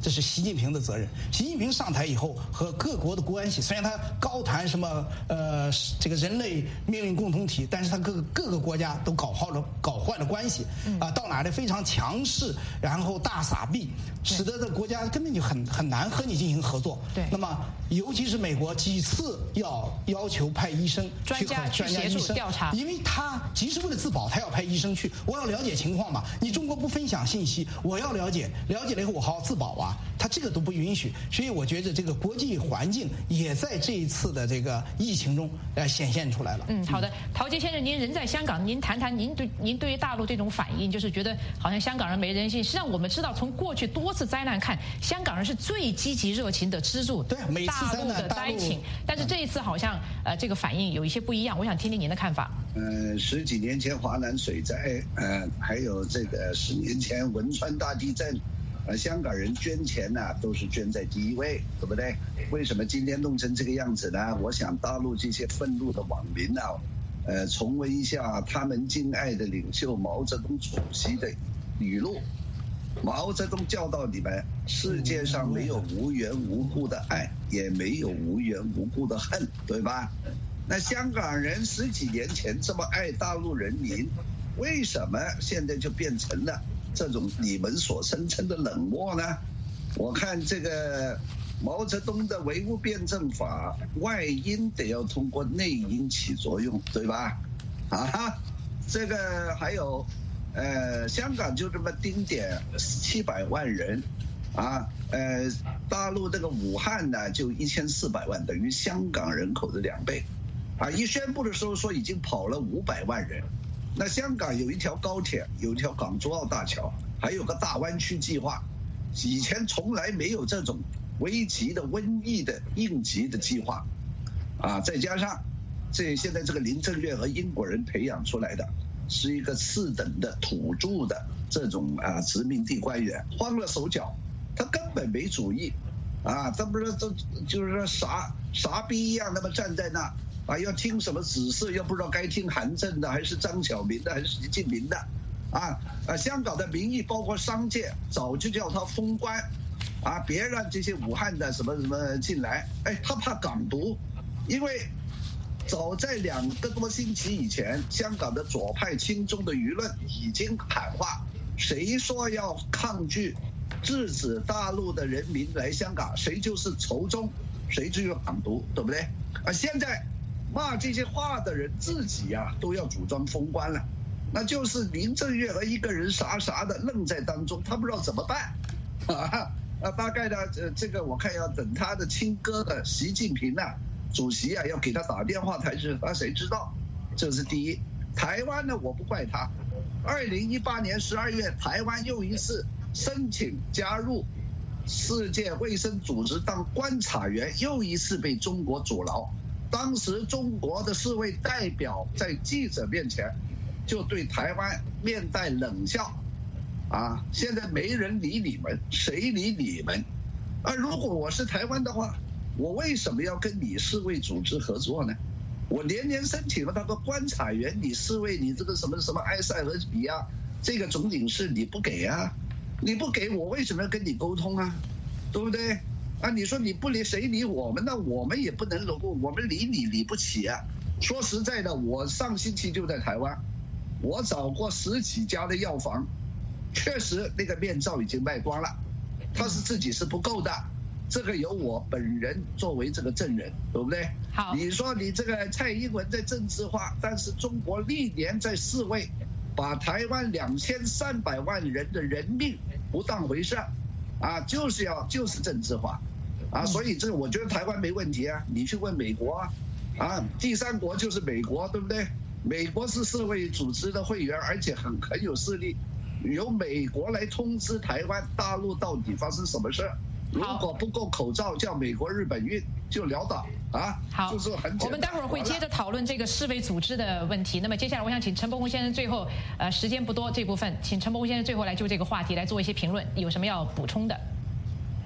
这是习近平的责任。习近平上台以后和各国的关系，虽然他高谈什么呃这个人类命运共同体，但是他各个各个国家都搞坏了搞坏了关系啊，到哪里非常强势，然后大撒币，使得这国家根本就很很难和你进行合作。 对， 那么尤其是美国几次要要求派医生专家去协助调查， 因为他即使为了自保，他要派医生去，我要了解情况嘛。你中国不分享信息，我要了解，了解了以后我好好自保啊。他这个都不允许，所以我觉得这个国际环境也在这一次的这个疫情中呃显现出来了。 嗯，好的，陶杰先生，您人在香港，您谈谈您对您对于大陆这种反应，就是觉得好像香港人没人性。实际上我们知道，从过去多次灾难看，香港人是最积极热情的资助对每次大陆的灾情，但是这一次好像呃这个反应有一些不一样，我想听听您的看法。 呃，十几年前华南水灾，呃，还有这个十年前汶川大地震，呃，香港人捐钱呐、啊，都是捐在第一位，对不对？为什么今天弄成这个样子呢？我想大陆这些愤怒的网民啊，呃，重温一下他们敬爱的领袖毛泽东主席的语录。毛泽东教导你们：世界上没有无缘无故的爱，也没有无缘无故的恨，对吧？那香港人十几年前这么爱大陆人民，为什么现在就变成了这种你们所声称的冷漠呢？我看这个毛泽东的唯物辩证法，外因得要通过内因起作用，对吧？啊，这个还有，呃，香港就这么丁点七百万人，啊，呃，大陆这个武汉呢就一千四百万，等于香港人口的两倍。啊！一宣布的时候说已经跑了五百万人，那香港有一条高铁，有一条港珠澳大桥，还有个大湾区计划，以前从来没有这种危急的瘟疫的应急的计划，啊，再加上这现在这个林郑月娥英国人培养出来的，是一个次等的土著的这种啊殖民地官员，慌了手脚，他根本没主意，啊，他不是都就是说傻傻逼一样，那么站在那。啊，要听什么指示，又不知道该听韩正的，还是张晓明的，还是习近平的，啊，啊，香港的民意包括商界早就叫他封关，啊，别让这些武汉的什么什么进来，哎，他怕港独，因为早在两个多星期以前，香港的左派亲中的舆论已经喊话，谁说要抗拒制止大陆的人民来香港，谁就是仇中，谁就是港独，对不对？啊，现在。骂这些话的人自己呀、啊、都要主张封关了，那就是林郑月娥一个人傻傻的愣在当中，他不知道怎么办，啊，啊大概呢，呃，这个我看要等他的亲哥的习近平啊，主席啊要给他打电话才是，他谁知道？这是第一。台湾呢，我不怪他，二零一八年十二月，台湾又一次申请加入世界卫生组织当观察员，又一次被中国阻挠。当时中国的世卫代表在记者面前就对台湾面带冷笑，啊，现在没人理你们，谁理你们？而如果我是台湾的话，我为什么要跟你世卫组织合作呢？我年年申请了那个观察员，你世卫你这个什么什么埃塞俄比亚这个总领事你不给啊？你不给我为什么要跟你沟通啊？对不对？啊，你说你不理谁理我们呢？我们也不能我们理你理不起啊！说实在的，我上星期就在台湾，我找过十几家的药房，确实那个面罩已经卖光了，他是自己是不够的，这个由我本人作为这个证人，对不对？ 好， 你说你这个蔡英文在政治化，但是中国历年在世卫把台湾两千三百万人的人命不当回事，啊，就是要就是政治化。啊，所以这个我觉得台湾没问题啊，你去问美国啊，啊，第三国就是美国，对不对？美国是世卫组织的会员，而且很很有势力，由美国来通知台湾大陆到底发生什么事。如果不够口罩，叫美国、日本运就潦倒啊。 好， 就是很简单。 我们待会儿会接着讨论这个世卫组织的问题。那么接下来，我想请陈伯宏先生最后，呃，时间不多这部分，请陈伯宏先生最后来就这个话题来做一些评论，有什么要补充的？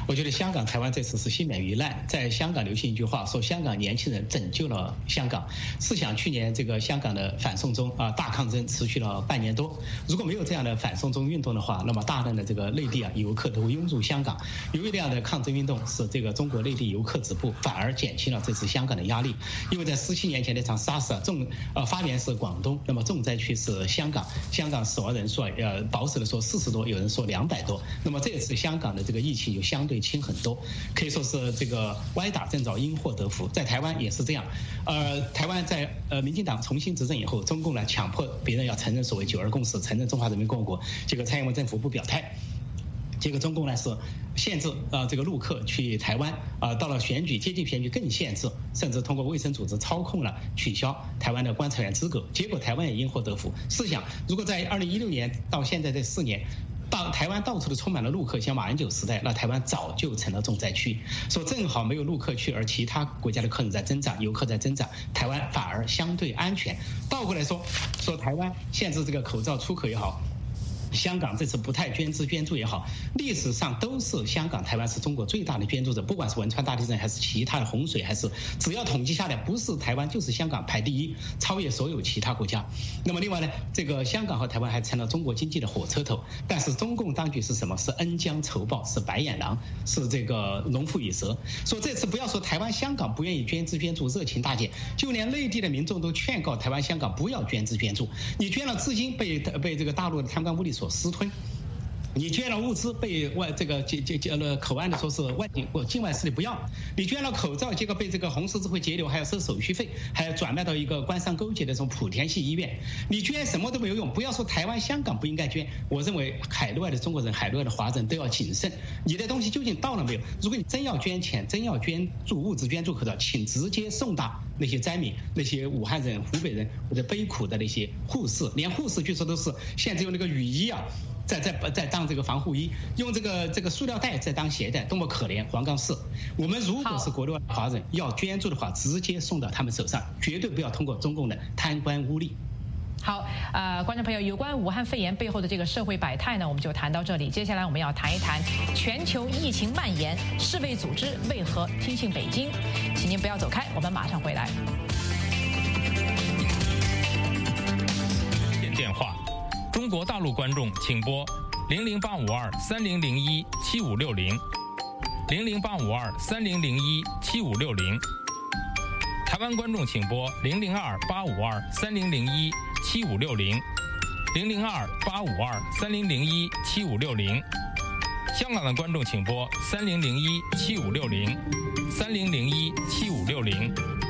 我觉得香港、台湾这次是幸免于难。在香港流行一句话说：“香港年轻人拯救了香港。”试想去年这个香港的反送中啊大抗争持续了半年多，如果没有这样的反送中运动的话，那么大量的这个内地啊游客都会涌入香港。由于这样的抗争运动使这个中国内地游客止步，反而减轻了这次香港的压力。因为在十七年前那场 SARS 啊重呃发源是广东，那么重灾区是香港，香港死亡人数啊呃保守的说四十多，有人说两百多。那么这次香港的这个疫情就相对轻很多，可以说是这个歪打正着，因祸得福。在台湾也是这样，呃，台湾在呃民进党重新执政以后，中共呢强迫别人要承认所谓九二共识，承认中华人民共和国，结果蔡英文政府不表态。结果中共呢是限制啊、呃、这个陆客去台湾啊、呃，到了选举接近选举更限制，甚至通过卫生组织操控了取消台湾的观察员资格。结果台湾也因祸得福。试想，如果在二零一六年到现在这四年，到台湾到处都充满了陆客，像马英九时代，那台湾早就成了重灾区。说正好没有陆客去，而其他国家的客人在增长，游客在增长，台湾反而相对安全。倒过来说，说台湾限制这个口罩出口也好，香港这次不太捐资捐助也好，历史上都是香港、台湾是中国最大的捐助者，不管是汶川大地震还是其他的洪水，还是只要统计下来，不是台湾就是香港排第一，超越所有其他国家。那么另外呢，这个香港和台湾还成了中国经济的火车头，但是中共当局是什么？是恩将仇报，是白眼狼，是这个龙虎与蛇。说这次不要说台湾、香港不愿意捐资捐助，热情大减，就连内地的民众都劝告台湾、香港不要捐资捐助，你捐了资金被被这个大陆的贪官污吏所私吞，你捐了物资被外这个这这这呃口岸的说是外境或境外势力不要，你捐了口罩，结果被这个红十字会截留，还要收手续费，还要转卖到一个官商勾结的这种莆田系医院。你捐什么都没有用，不要说台湾、香港不应该捐，我认为海内外的中国人、海内外的华人都要谨慎，你的东西究竟到了没有？如果你真要捐钱，真要捐助物资、捐助口罩，请直接送达那些灾民、那些武汉人、湖北人或者悲苦的那些护士，连护士据说都是现在用那个雨衣啊。在在在当这个防护衣，用这个这个塑料袋在当鞋带，多么可怜！黄冈市，我们如果是国内外华人要捐助的话，直接送到他们手上，绝对不要通过中共的贪官污吏。 好，呃，观众朋友，有关武汉肺炎背后的这个社会百态呢，我们就谈到这里。接下来我们要谈一谈全球疫情蔓延，世卫组织为何听信北京？请您不要走开，我们马上回来。 电话。中国大陆观众请拨零零八五二三零零一七五六零，零零八五二三零零一七五六零。台湾观众请拨零零二八五二三零零一七五六零，零零二八五二三零零一七五六零。香港的观众请拨三零零一七五六零，三零零一七五六零。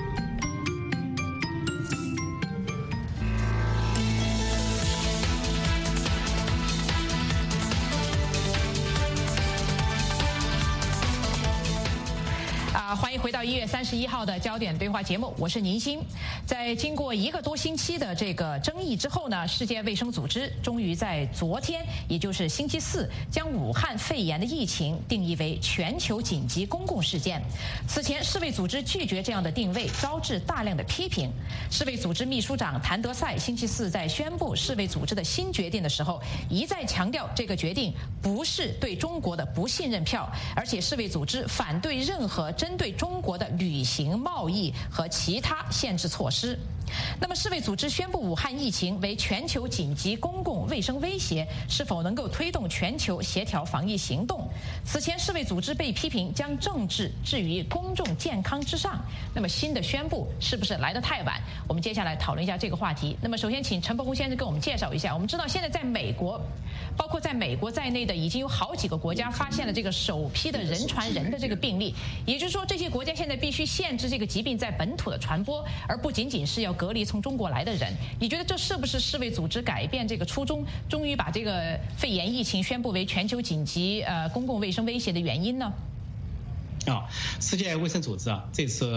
欢迎回到一月三十一号的焦点对话节目，我是宁鑫。在经过一个多星期的这个争议之后呢，世界卫生组织终于在昨天，也就是星期四，将武汉肺炎的疫情定义为全球紧急公共事件。此前，世卫组织拒绝这样的定位，招致大量的批评。世卫组织秘书长谭德赛星期四在宣布世卫组织的新决定的时候，一再强调这个决定不是对中国的不信任票，而且世卫组织反对任何针对中国的旅行、贸易和其他限制措施。那么，世卫组织宣布武汉疫情为全球紧急公共卫生威胁，是否能够推动全球协调防疫行动？此前，世卫组织被批评将政治置于公众健康之上。那么，新的宣布是不是来得太晚？我们接下来讨论一下这个话题。那么，首先请陈伯宏先生给我们介绍一下。我们知道，现在在美国，包括在美国在内的已经有好几个国家发现了这个首批的人传人的这个病例，也就是说，这些国家现在必须限制这个疾病在本土的传播，而不仅仅是要隔离从中国来的人。你觉得这是不是世卫组织改变这个初衷，终于把这个肺炎疫情宣布为全球紧急呃公共卫生威胁的原因呢？ 啊，世界卫生组织啊，这次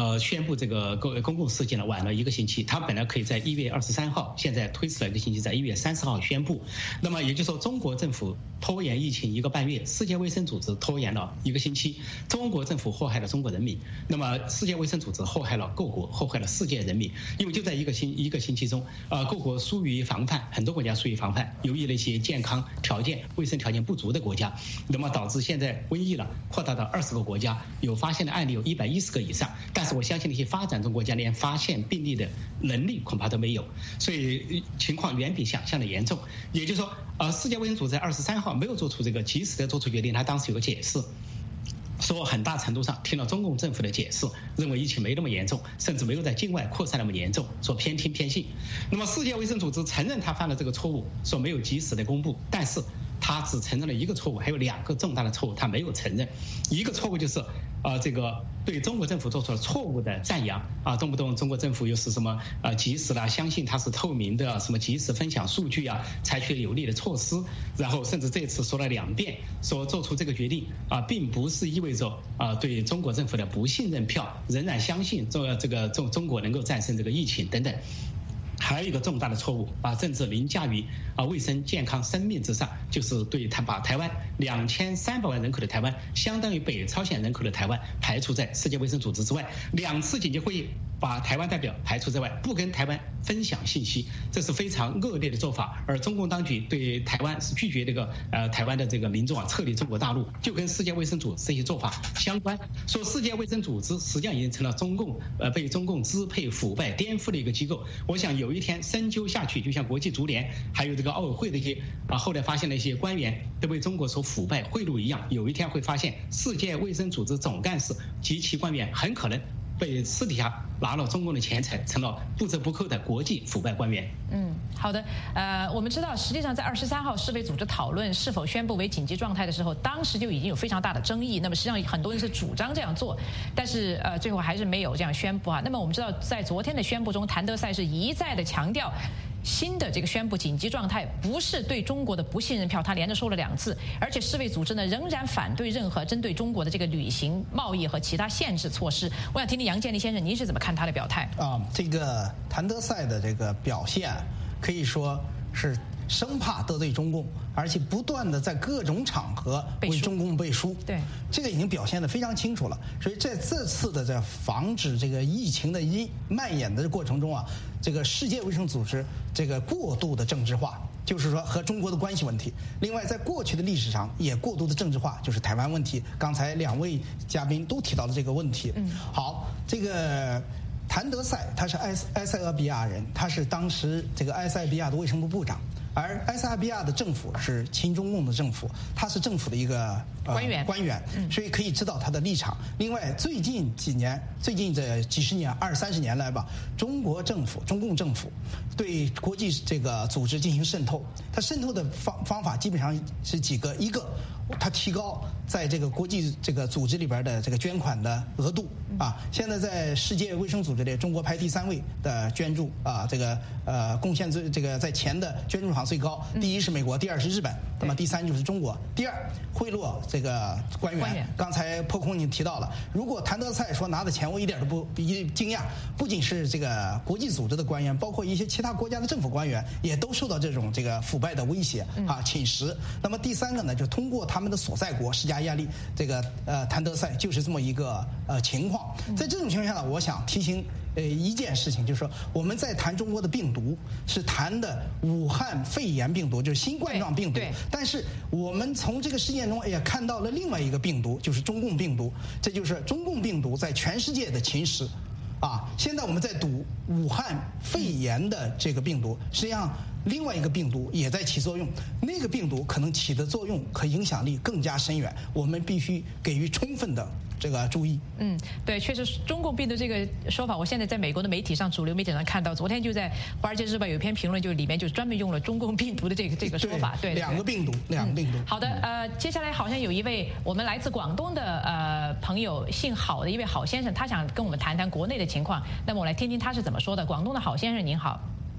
呃宣布这个公公共事件呢晚了一个星期，他本来可以在一月二十三号，现在推迟了一个星期，在一月三十号宣布。那么也就是说，中国政府拖延疫情一个半月，世界卫生组织拖延了一个星期，中国政府祸害了中国人民，那么世界卫生组织祸害了各国，祸害了世界人民。因为就在一个星一个星期中，呃，各国疏于防范，很多国家疏于防范，由于那些健康条件、卫生条件不足的国家，那么导致现在瘟疫了扩大到二十个国家，有发现的案例有一百一十个以上。但是我相信那些发展中国家连发现病例的能力恐怕都没有，所以情况远比想象的严重。也就是说，呃，世界卫生组织在二十三号没有做出这个及时的做出决定，他当时有个解释。说很大程度上听了中共政府的解释，认为疫情没那么严重，甚至没有在境外扩散那么严重，说偏听偏信。那么世界卫生组织承认他犯了这个错误，说没有及时的公布，但是他只承认了一个错误，还有两个重大的错误他没有承认。一个错误就是，呃，这个对中国政府做出了错误的赞扬啊，动不动中国政府又是什么呃及时啦，相信它是透明的，什么及时分享数据啊，采取了有力的措施，然后甚至这次说了两遍，说做出这个决定啊，并不是意味着啊对中国政府的不信任票，仍然相信这这个中中国能够战胜这个疫情等等。还有一个重大的错误，把政治凌驾于啊卫生健康生命之上，就是对他把台湾两千三百万人口的台湾，相当于北朝鲜人口的台湾排除在世界卫生组织之外。两次紧急会议把台湾代表排除在外，不跟台湾分享信息，这是非常恶劣的做法。而中共当局对台湾是拒绝这个呃台湾的这个民众啊撤离中国大陆，就跟世界卫生组织这些做法相关。说世界卫生组织实际上已经成了中共呃被中共支配、腐败、颠覆的一个机构。我想有一天深究下去，就像国际足联还有这个奥委会的一些啊后来发现了一些官员都被中国所腐败贿赂一样，有一天会发现世界卫生组织总干事及其官员很可能被私底下拿了中共的钱财，成了不折不扣的国际腐败官员。 嗯，好的。呃，我们知道，实际上在二十三号世卫组织讨论是否宣布为紧急状态的时候，当时就已经有非常大的争议。那么实际上很多人是主张这样做，但是呃最后还是没有这样宣布啊。那么我们知道，在昨天的宣布中，谭德赛是一再的强调，新的这个宣布紧急状态不是对中国的不信任票，他连着说了两次，而且世卫组织呢仍然反对任何针对中国的这个旅行、贸易和其他限制措施。我想听听杨建立先生，您是怎么看他的表态？ 啊，这个谭德赛的这个表现可以说是生怕得罪中共，而且不断的在各种场合为中共背书。 对， 这个已经表现得非常清楚了。所以在这次的在防止这个疫情的一蔓延的过程中啊，这个世界卫生组织这个过度的政治化，就是说和中国的关系问题。另外，在过去的历史上也过度的政治化，就是台湾问题。刚才两位嘉宾都提到了这个问题。嗯，好，这个谭德赛他是埃埃塞俄比亚人，他是当时这个埃塞俄比亚的卫生部部长。而埃塞俄比亚的政府是亲中共的政府，他是政府的一个、 呃、官员， 官员，所以可以知道他的立场。另外，最近几年，最近这几十年、二三十年来吧，中国政府、中共政府对国际这个组织进行渗透，它渗透的方方法基本上是几个，一个，它提高在这个国际这个组织里边的这个捐款的额度啊，现在在世界卫生组织里，中国排第三位的捐助啊，这个呃贡献最这个在前的捐助行最高，第一是美国，第二是日本，那么第三就是中国。第二，贿赂这个官员。刚才破空已经提到了，如果谭德赛说拿的钱，我一点都不一惊讶。不仅是这个国际组织的官员，包括一些其他国家的政府官员，也都受到这种这个腐败的威胁啊侵蚀。那么第三个呢，就通过他们的所在国施加压力。这个呃谭德赛就是这么一个呃情况。在这种情况下呢，我想提醒呃一件事情，就是说我们在谈中国的病毒是谈的武汉肺炎病毒，就是新冠状病毒。但是我们从这个事件中也看到了另外一个病毒，就是中共病毒。这就是中共病毒在全世界的侵蚀。啊，现在我们在赌武汉肺炎的这个病毒，实际上另外一个病毒也在起作用，那个病毒可能起的作用和影响力更加深远，我们必须给予充分的这个注意。 嗯，对，确实中共病毒这个说法，我现在在美国的媒体上，主流媒体上看到，昨天就在《华尔街日报》有一篇评论，就里面就专门用了中共病毒的这个这个说法。对， 对两个病毒，两个病毒。 嗯、好的，呃，接下来好像有一位我们来自广东的呃朋友，姓郝的一位郝先生，他想跟我们谈谈国内的情况。那么我来听听他是怎么说的。广东的郝先生您好。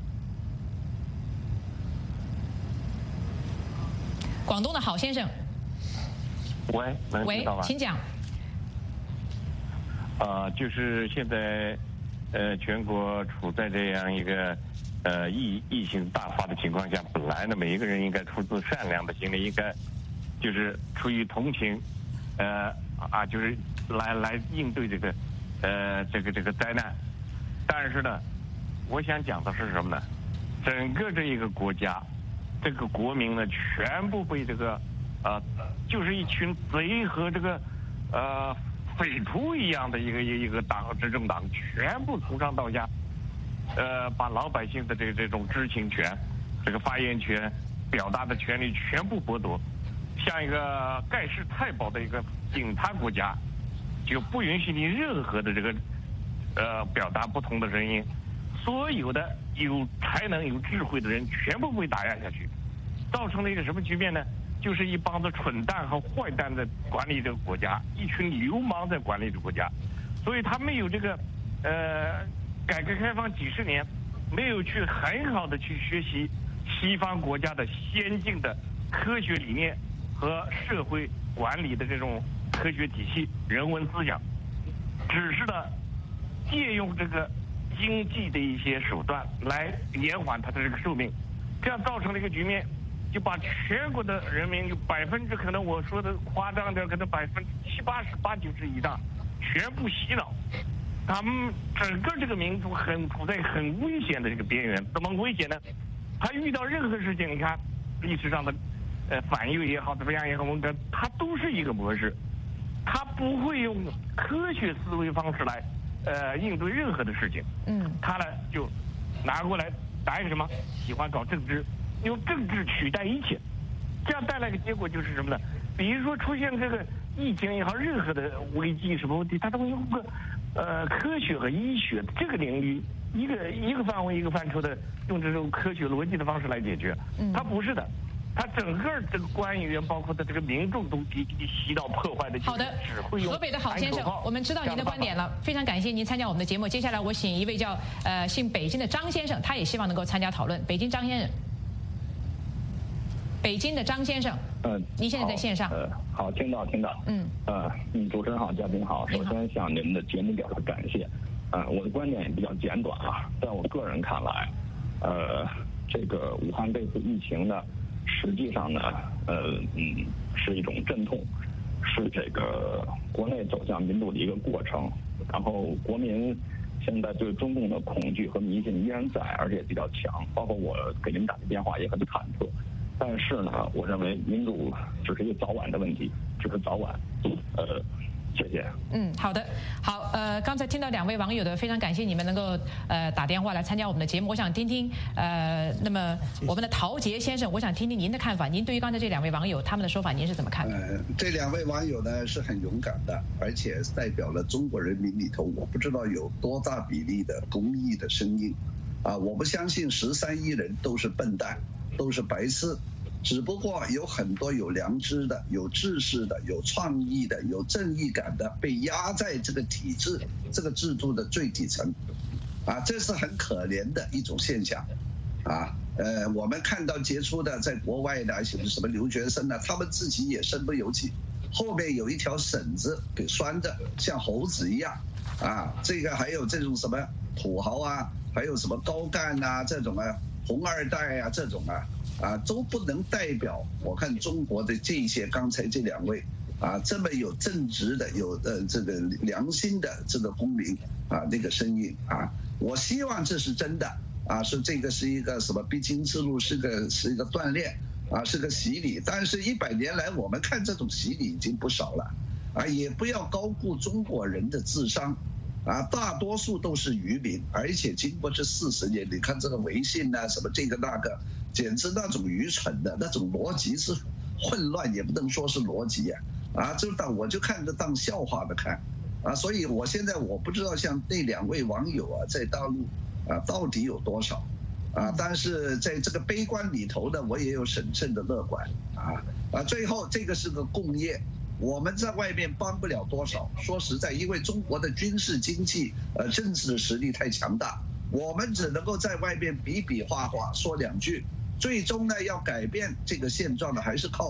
广东的郝先生。 喂， 喂，请讲。 啊，就是现在，呃，全国处在这样一个，呃，疫疫情大发的情况下，本来呢，每一个人应该出自善良的心理，应该就是出于同情，呃，啊，就是来来应对这个，呃，这个这个灾难。但是呢，我想讲的是什么呢？整个这一个国家，这个国民呢，全部被这个，呃，就是一群贼和这个，呃。匪徒一样的一个一个党执政党，全部从上到下，呃，把老百姓的这个这种知情权、这个发言权、表达的权利全部剥夺，像一个盖世太保的一个警察国家，就不允许你任何的这个呃表达不同的声音，所有的有才能、有智慧的人全部被打压下去，造成了一个什么局面呢？就是一帮子蠢蛋和坏蛋在管理这个国家，一群流氓在管理这个国家，所以他没有这个，呃，改革开放几十年，没有去很好的去学习西方国家的先进的科学理念和社会管理的这种科学体系、人文思想，只是呢，借用这个经济的一些手段来延缓他的这个寿命，这样造成了一个局面。就把全国的人民有百分之可能我说的夸张点，可能百分之七八十、八九十以上，全部洗脑。他们整个这个民族很处在很危险的这个边缘。怎么危险呢？他遇到任何事情，你看历史上的呃反右也好，怎么样也好，我们他都是一个模式，他不会用科学思维方式来呃应对任何的事情。嗯，他呢就拿过来打一个什么，喜欢搞政治。用政治取代一切，这样带来的结果就是什么呢？比如说出现这个疫情也好，任何的危机什么问题，它都会用个呃科学和医学这个领域一个一个范围一个范畴的用这种科学逻辑的方式来解决。它不是的，它整个这个官员包括的这个民众都给给洗脑破坏的。 好的，河北的郝先生，我们知道您的观点了，非常感谢您参加我们的节目。接下来我请一位叫呃姓北京的张先生，他也希望能够参加讨论。北京张先生。北京的张先生，嗯，您现在在线上。 呃，好，听到听到。嗯，呃，嗯，主持人好，嘉宾好。首先向您的节目表示感谢。呃，我的观点也比较简短啊，在我个人看来，呃，这个武汉这次疫情呢，实际上呢，呃，嗯，是一种阵痛，是这个国内走向民主的一个过程。然后国民现在对中共的恐惧和迷信依然在，而且比较强。包括我给您打的电话也很忐忑。但是呢，我认为民主只是一个早晚的问题，只是早晚。呃，谢谢。 嗯，好的，好，呃，刚才听到两位网友的，非常感谢你们能够呃打电话来参加我们的节目。我想听听呃，那么我们的陶杰先生，我想听听您的看法。您对于刚才这两位网友他们的说法，您是怎么看的？ 呃，这两位网友呢是很勇敢的，而且代表了中国人民里头我不知道有多大比例的公益的声音。啊，我不相信十三亿人都是笨蛋，都是白痴。只不过有很多有良知的、有知识的、有创意的、有正义感的，被压在这个体制、这个制度的最底层，啊，这是很可怜的一种现象，啊，呃，我们看到杰出的在国外的什么什么留学生呢，他们自己也身不由己，后面有一条绳子给拴着，像猴子一样，啊，这个还有这种什么土豪啊，还有什么高干啊，这种啊，红二代啊，这种啊。啊，都不能代表我看中国的这些刚才这两位啊，这么有正直的、有呃这个良心的这个公民啊，那个声音啊，我希望这是真的啊，是这个是一个什么必经之路，是个是一个锻炼啊，是个洗礼。但是，一百年来我们看这种洗礼已经不少了啊，也不要高估中国人的智商。啊，大多数都是愚民，而且经过这四十年，你看这个微信呐、啊，什么这个那个，简直那种愚蠢的那种逻辑是混乱，也不能说是逻辑呀、啊，啊，就当我就看着当笑话的看，啊，所以我现在我不知道像那两位网友啊，在大陆啊到底有多少，啊，但是在这个悲观里头呢，我也有审慎的乐观，啊啊，最后这个是个共业。我们在外面帮不了多少，说实在，因为中国的军事、经济、呃政治的实力太强大，我们只能够在外面比比划划说两句，最终呢要改变这个现状呢，还是靠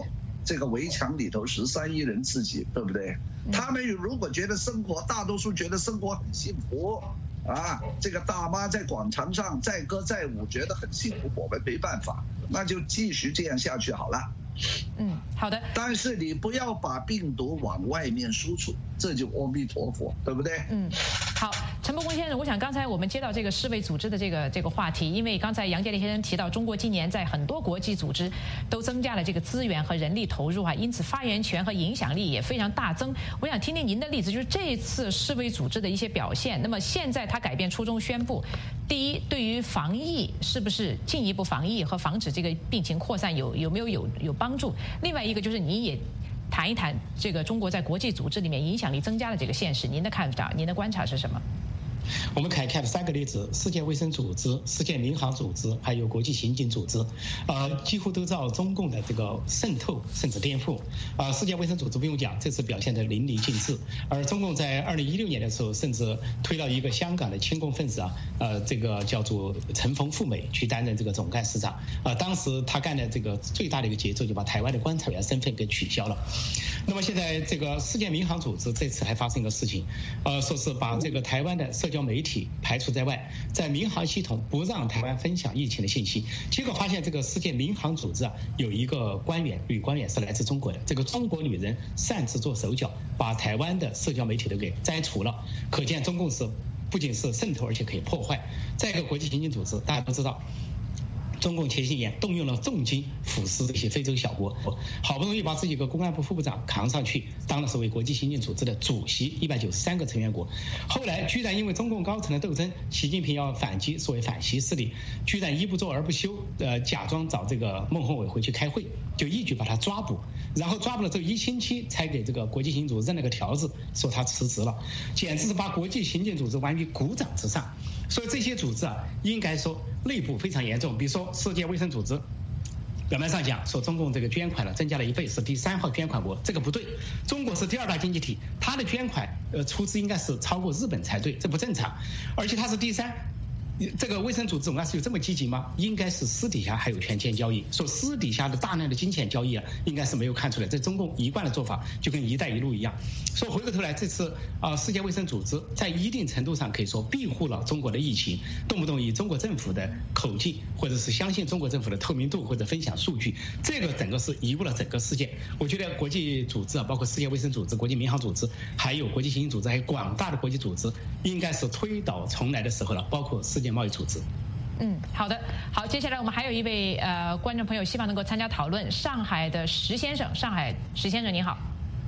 这个围墙里头十三亿人自己，对不对？他们如果觉得生活，大多数觉得生活很幸福啊，这个大妈在广场上载歌载舞，觉得很幸福，我们没办法，那就继续这样下去好了。 嗯，好的。 但是你不要把病毒往外面输出，这就阿弥陀佛，对不对？ 嗯，好，陈伯公先生，我想刚才我们接到这个世卫组织的这个这个话题，因为刚才杨洁篪先生提到，中国今年在很多国际组织都增加了这个资源和人力投入啊，因此发言权和影响力也非常大增。我想听听您的例子，就是这一次世卫组织的一些表现。那么现在他改变初衷，宣布，第一，对于防疫是不是进一步防疫和防止这个病情扩散有有没有有有帮助？另外一个就是你也谈一谈这个中国在国际组织里面影响力增加的这个现实，您的看法，您的观察是什么？ 我们可以看三个例子：世界卫生组织、世界民航组织，还有国际刑警组织，呃，几乎都遭中共的这个渗透甚至颠覆。啊、呃，世界卫生组织不用讲，这次表现得淋漓尽致。而中共在二零一六年的时候，甚至推到一个香港的亲共分子啊，呃，这个叫做陈冯富美去担任这个总干事长。啊、呃，当时他干的这个最大的一个节奏，就把台湾的观察员身份给取消了。那么现在这个世界民航组织这次还发生一个事情，呃，说是把这个台湾的社交媒体排除在外，在民航系统不让台湾分享疫情的信息。结果发现这个世界民航组织啊，有一个官员，女官员是来自中国的，这个中国女人擅自做手脚，把台湾的社交媒体都给摘除了。可见中共是不仅是渗透，而且可以破坏。再一个国际刑警组织，大家都知道，中共前些年动用了重金腐蚀这些非洲小国，好不容易把自己个公安部副部长扛上去，当了所谓国际刑警组织的主席，一百九十三个成员国。后来居然因为中共高层的斗争，习近平要反击所谓反习势力，居然一不做二不休，呃，假装找这个孟宏伟回去开会，就一举把他抓捕，然后抓捕了之后一星期才给这个国际刑警组织扔了个条子，说他辞职了，简直是把国际刑警组织完于股掌之上。所以这些组织啊，应该说内部非常严重。比如说世界卫生组织，表面上讲说中共这个捐款呢增加了一倍，是第三号捐款国，这个不对。中国是第二大经济体，它的捐款呃出资应该是超过日本才对，这不正常。而且它是第三。这个卫生组织总干事有这么积极吗？应该是私底下还有权钱交易，说私底下的大量的金钱交易啊，应该是没有看出来。这中共一贯的做法就跟一带一路一样。说回过头来，这次啊、呃，世界卫生组织在一定程度上可以说庇护了中国的疫情，动不动以中国政府的口径，或者是相信中国政府的透明度或者分享数据，这个整个是贻误了整个世界。我觉得国际组织啊，包括世界卫生组织、国际民航组织，还有国际刑警组织，还有广大的国际组织，应该是推倒重来的时候了，包括世界贸易组织。 嗯，好的，好，接下来我们还有一位呃观众朋友希望能够参加讨论，上海的石先生，上海石先生您好。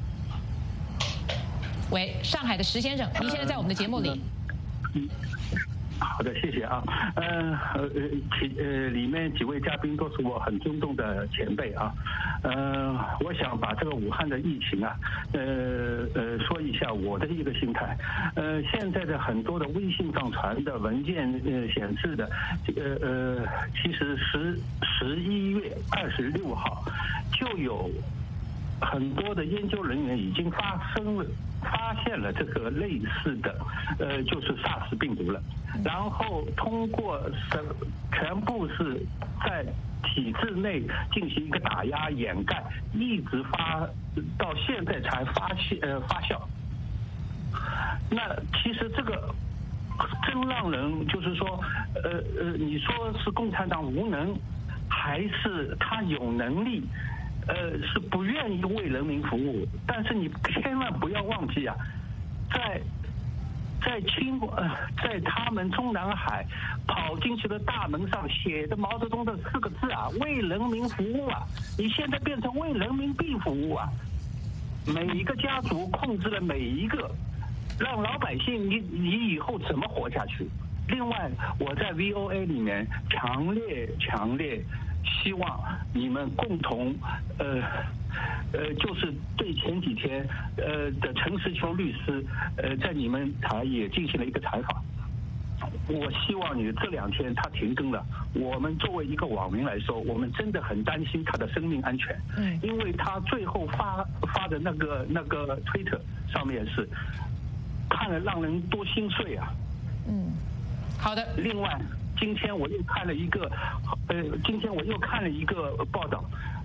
喂，上海的石先生，您现在在我们的节目里。 嗯，好的，谢谢啊。呃呃其呃里面几位嘉宾都是我很尊重的前辈啊。呃，我想把这个武汉的疫情啊，呃呃说一下我的一个心态。呃，现在的很多的微信上传的文件呃显示的，呃呃，其实十十一月二十六号就有很多的研究人员已经发生了。发现了这个类似的，呃，就是 SARS 病毒了，然后通过全部是在体制内进行一个打压掩盖，一直发到现在才发现呃发酵。那其实这个真让人就是说，呃呃，你说是共产党无能，还是他有能力？呃，是不愿意为人民服务，但是你千万不要忘记啊，在在清呃，在他们中南海跑进去的大门上写的毛泽东的四个字啊，为人民服务啊，你现在变成为人民币服务啊，每一个家族控制了每一个，让老百姓你你以后怎么活下去？另外，我在 V O A 里面强烈强烈希望你们共同，呃，呃，就是对前几天呃的陈时秋律师，呃，在你们台也进行了一个采访。我希望你这两天他停更了，我们作为一个网民来说，我们真的很担心他的生命安全。嗯，因为他最后发发的那个那个推特上面是看了让人多心碎啊。 嗯。好的。 另外，今天我又看了一个，呃，今天我又看了一个报道，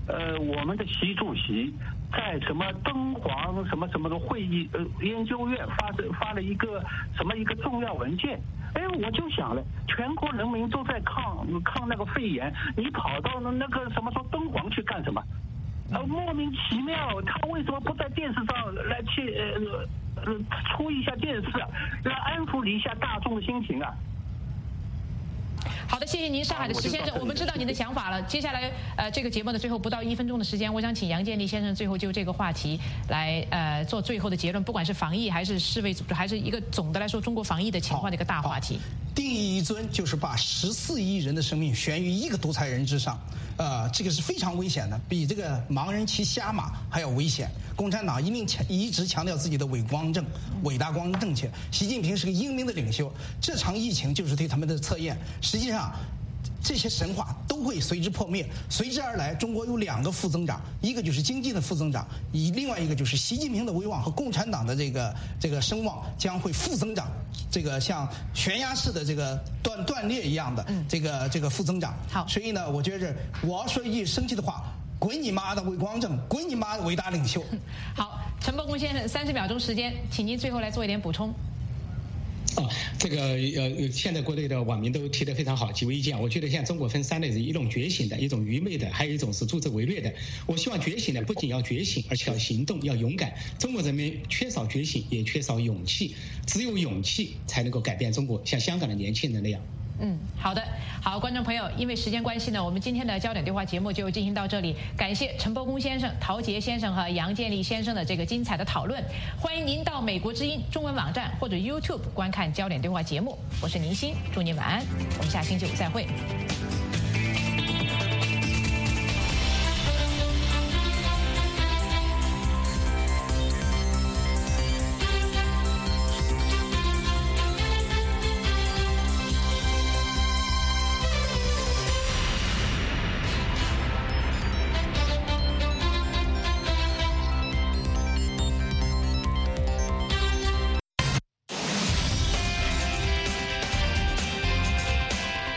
呃，我们的习主席在什么敦煌什么什么的会议呃研究院发发了一个什么一个重要文件。哎，我就想了，全国人民都在抗抗那个肺炎，你跑到那个什么说敦煌去干什么？呃，莫名其妙，他为什么不在电视上来去呃呃出一下电视，来安抚一下大众的心情啊？ 好的，谢谢您，上海的石先生，我们知道您的想法了。接下来，呃，这个节目的最后不到一分钟的时间，我想请杨建立先生最后就这个话题来呃做最后的结论，不管是防疫还是世卫组织，还是一个总的来说中国防疫的情况的一个大话题。 定义一尊就是把十四亿人的生命悬于一个独裁人之上，呃，这个是非常危险的，比这个盲人骑瞎马还要危险。共产党一定强一直强调自己的伟光正、伟大光正确。习近平是个英明的领袖，这场疫情就是对他们的测验。实际上，这些神话都会随之破灭，随之而来，中国有两个负增长，一个就是经济的负增长，以另外一个就是习近平的威望和共产党的这个这个声望将会负增长，这个像悬崖式的这个断断裂一样的这个这个负增长。 好， 所以呢，我觉着我要说一句生气的话。滚你妈的伟光正，滚你妈的伟大领袖！ 好，陈伯公先生，三十秒钟时间，请您最后来做一点补充。 哦，这个呃，现在国内的网民都提得非常好，几位意见。我觉得现在中国分三类人，一种觉醒的，一种愚昧的，还有一种是助纣为虐的。我希望觉醒的不仅要觉醒，而且要行动，要勇敢。中国人民缺少觉醒，也缺少勇气，只有勇气才能够改变中国，像香港的年轻人那样。 嗯，好的，好，观众朋友，因为时间关系呢，我们今天的焦点对话节目就进行到这里。感谢陈伯公先生、陶杰先生和杨建立先生的这个精彩的讨论。欢迎您到美国之音中文网站或者 YouTube 观看焦点对话节目。我是宁鑫，祝您晚安，我们下星期五再会。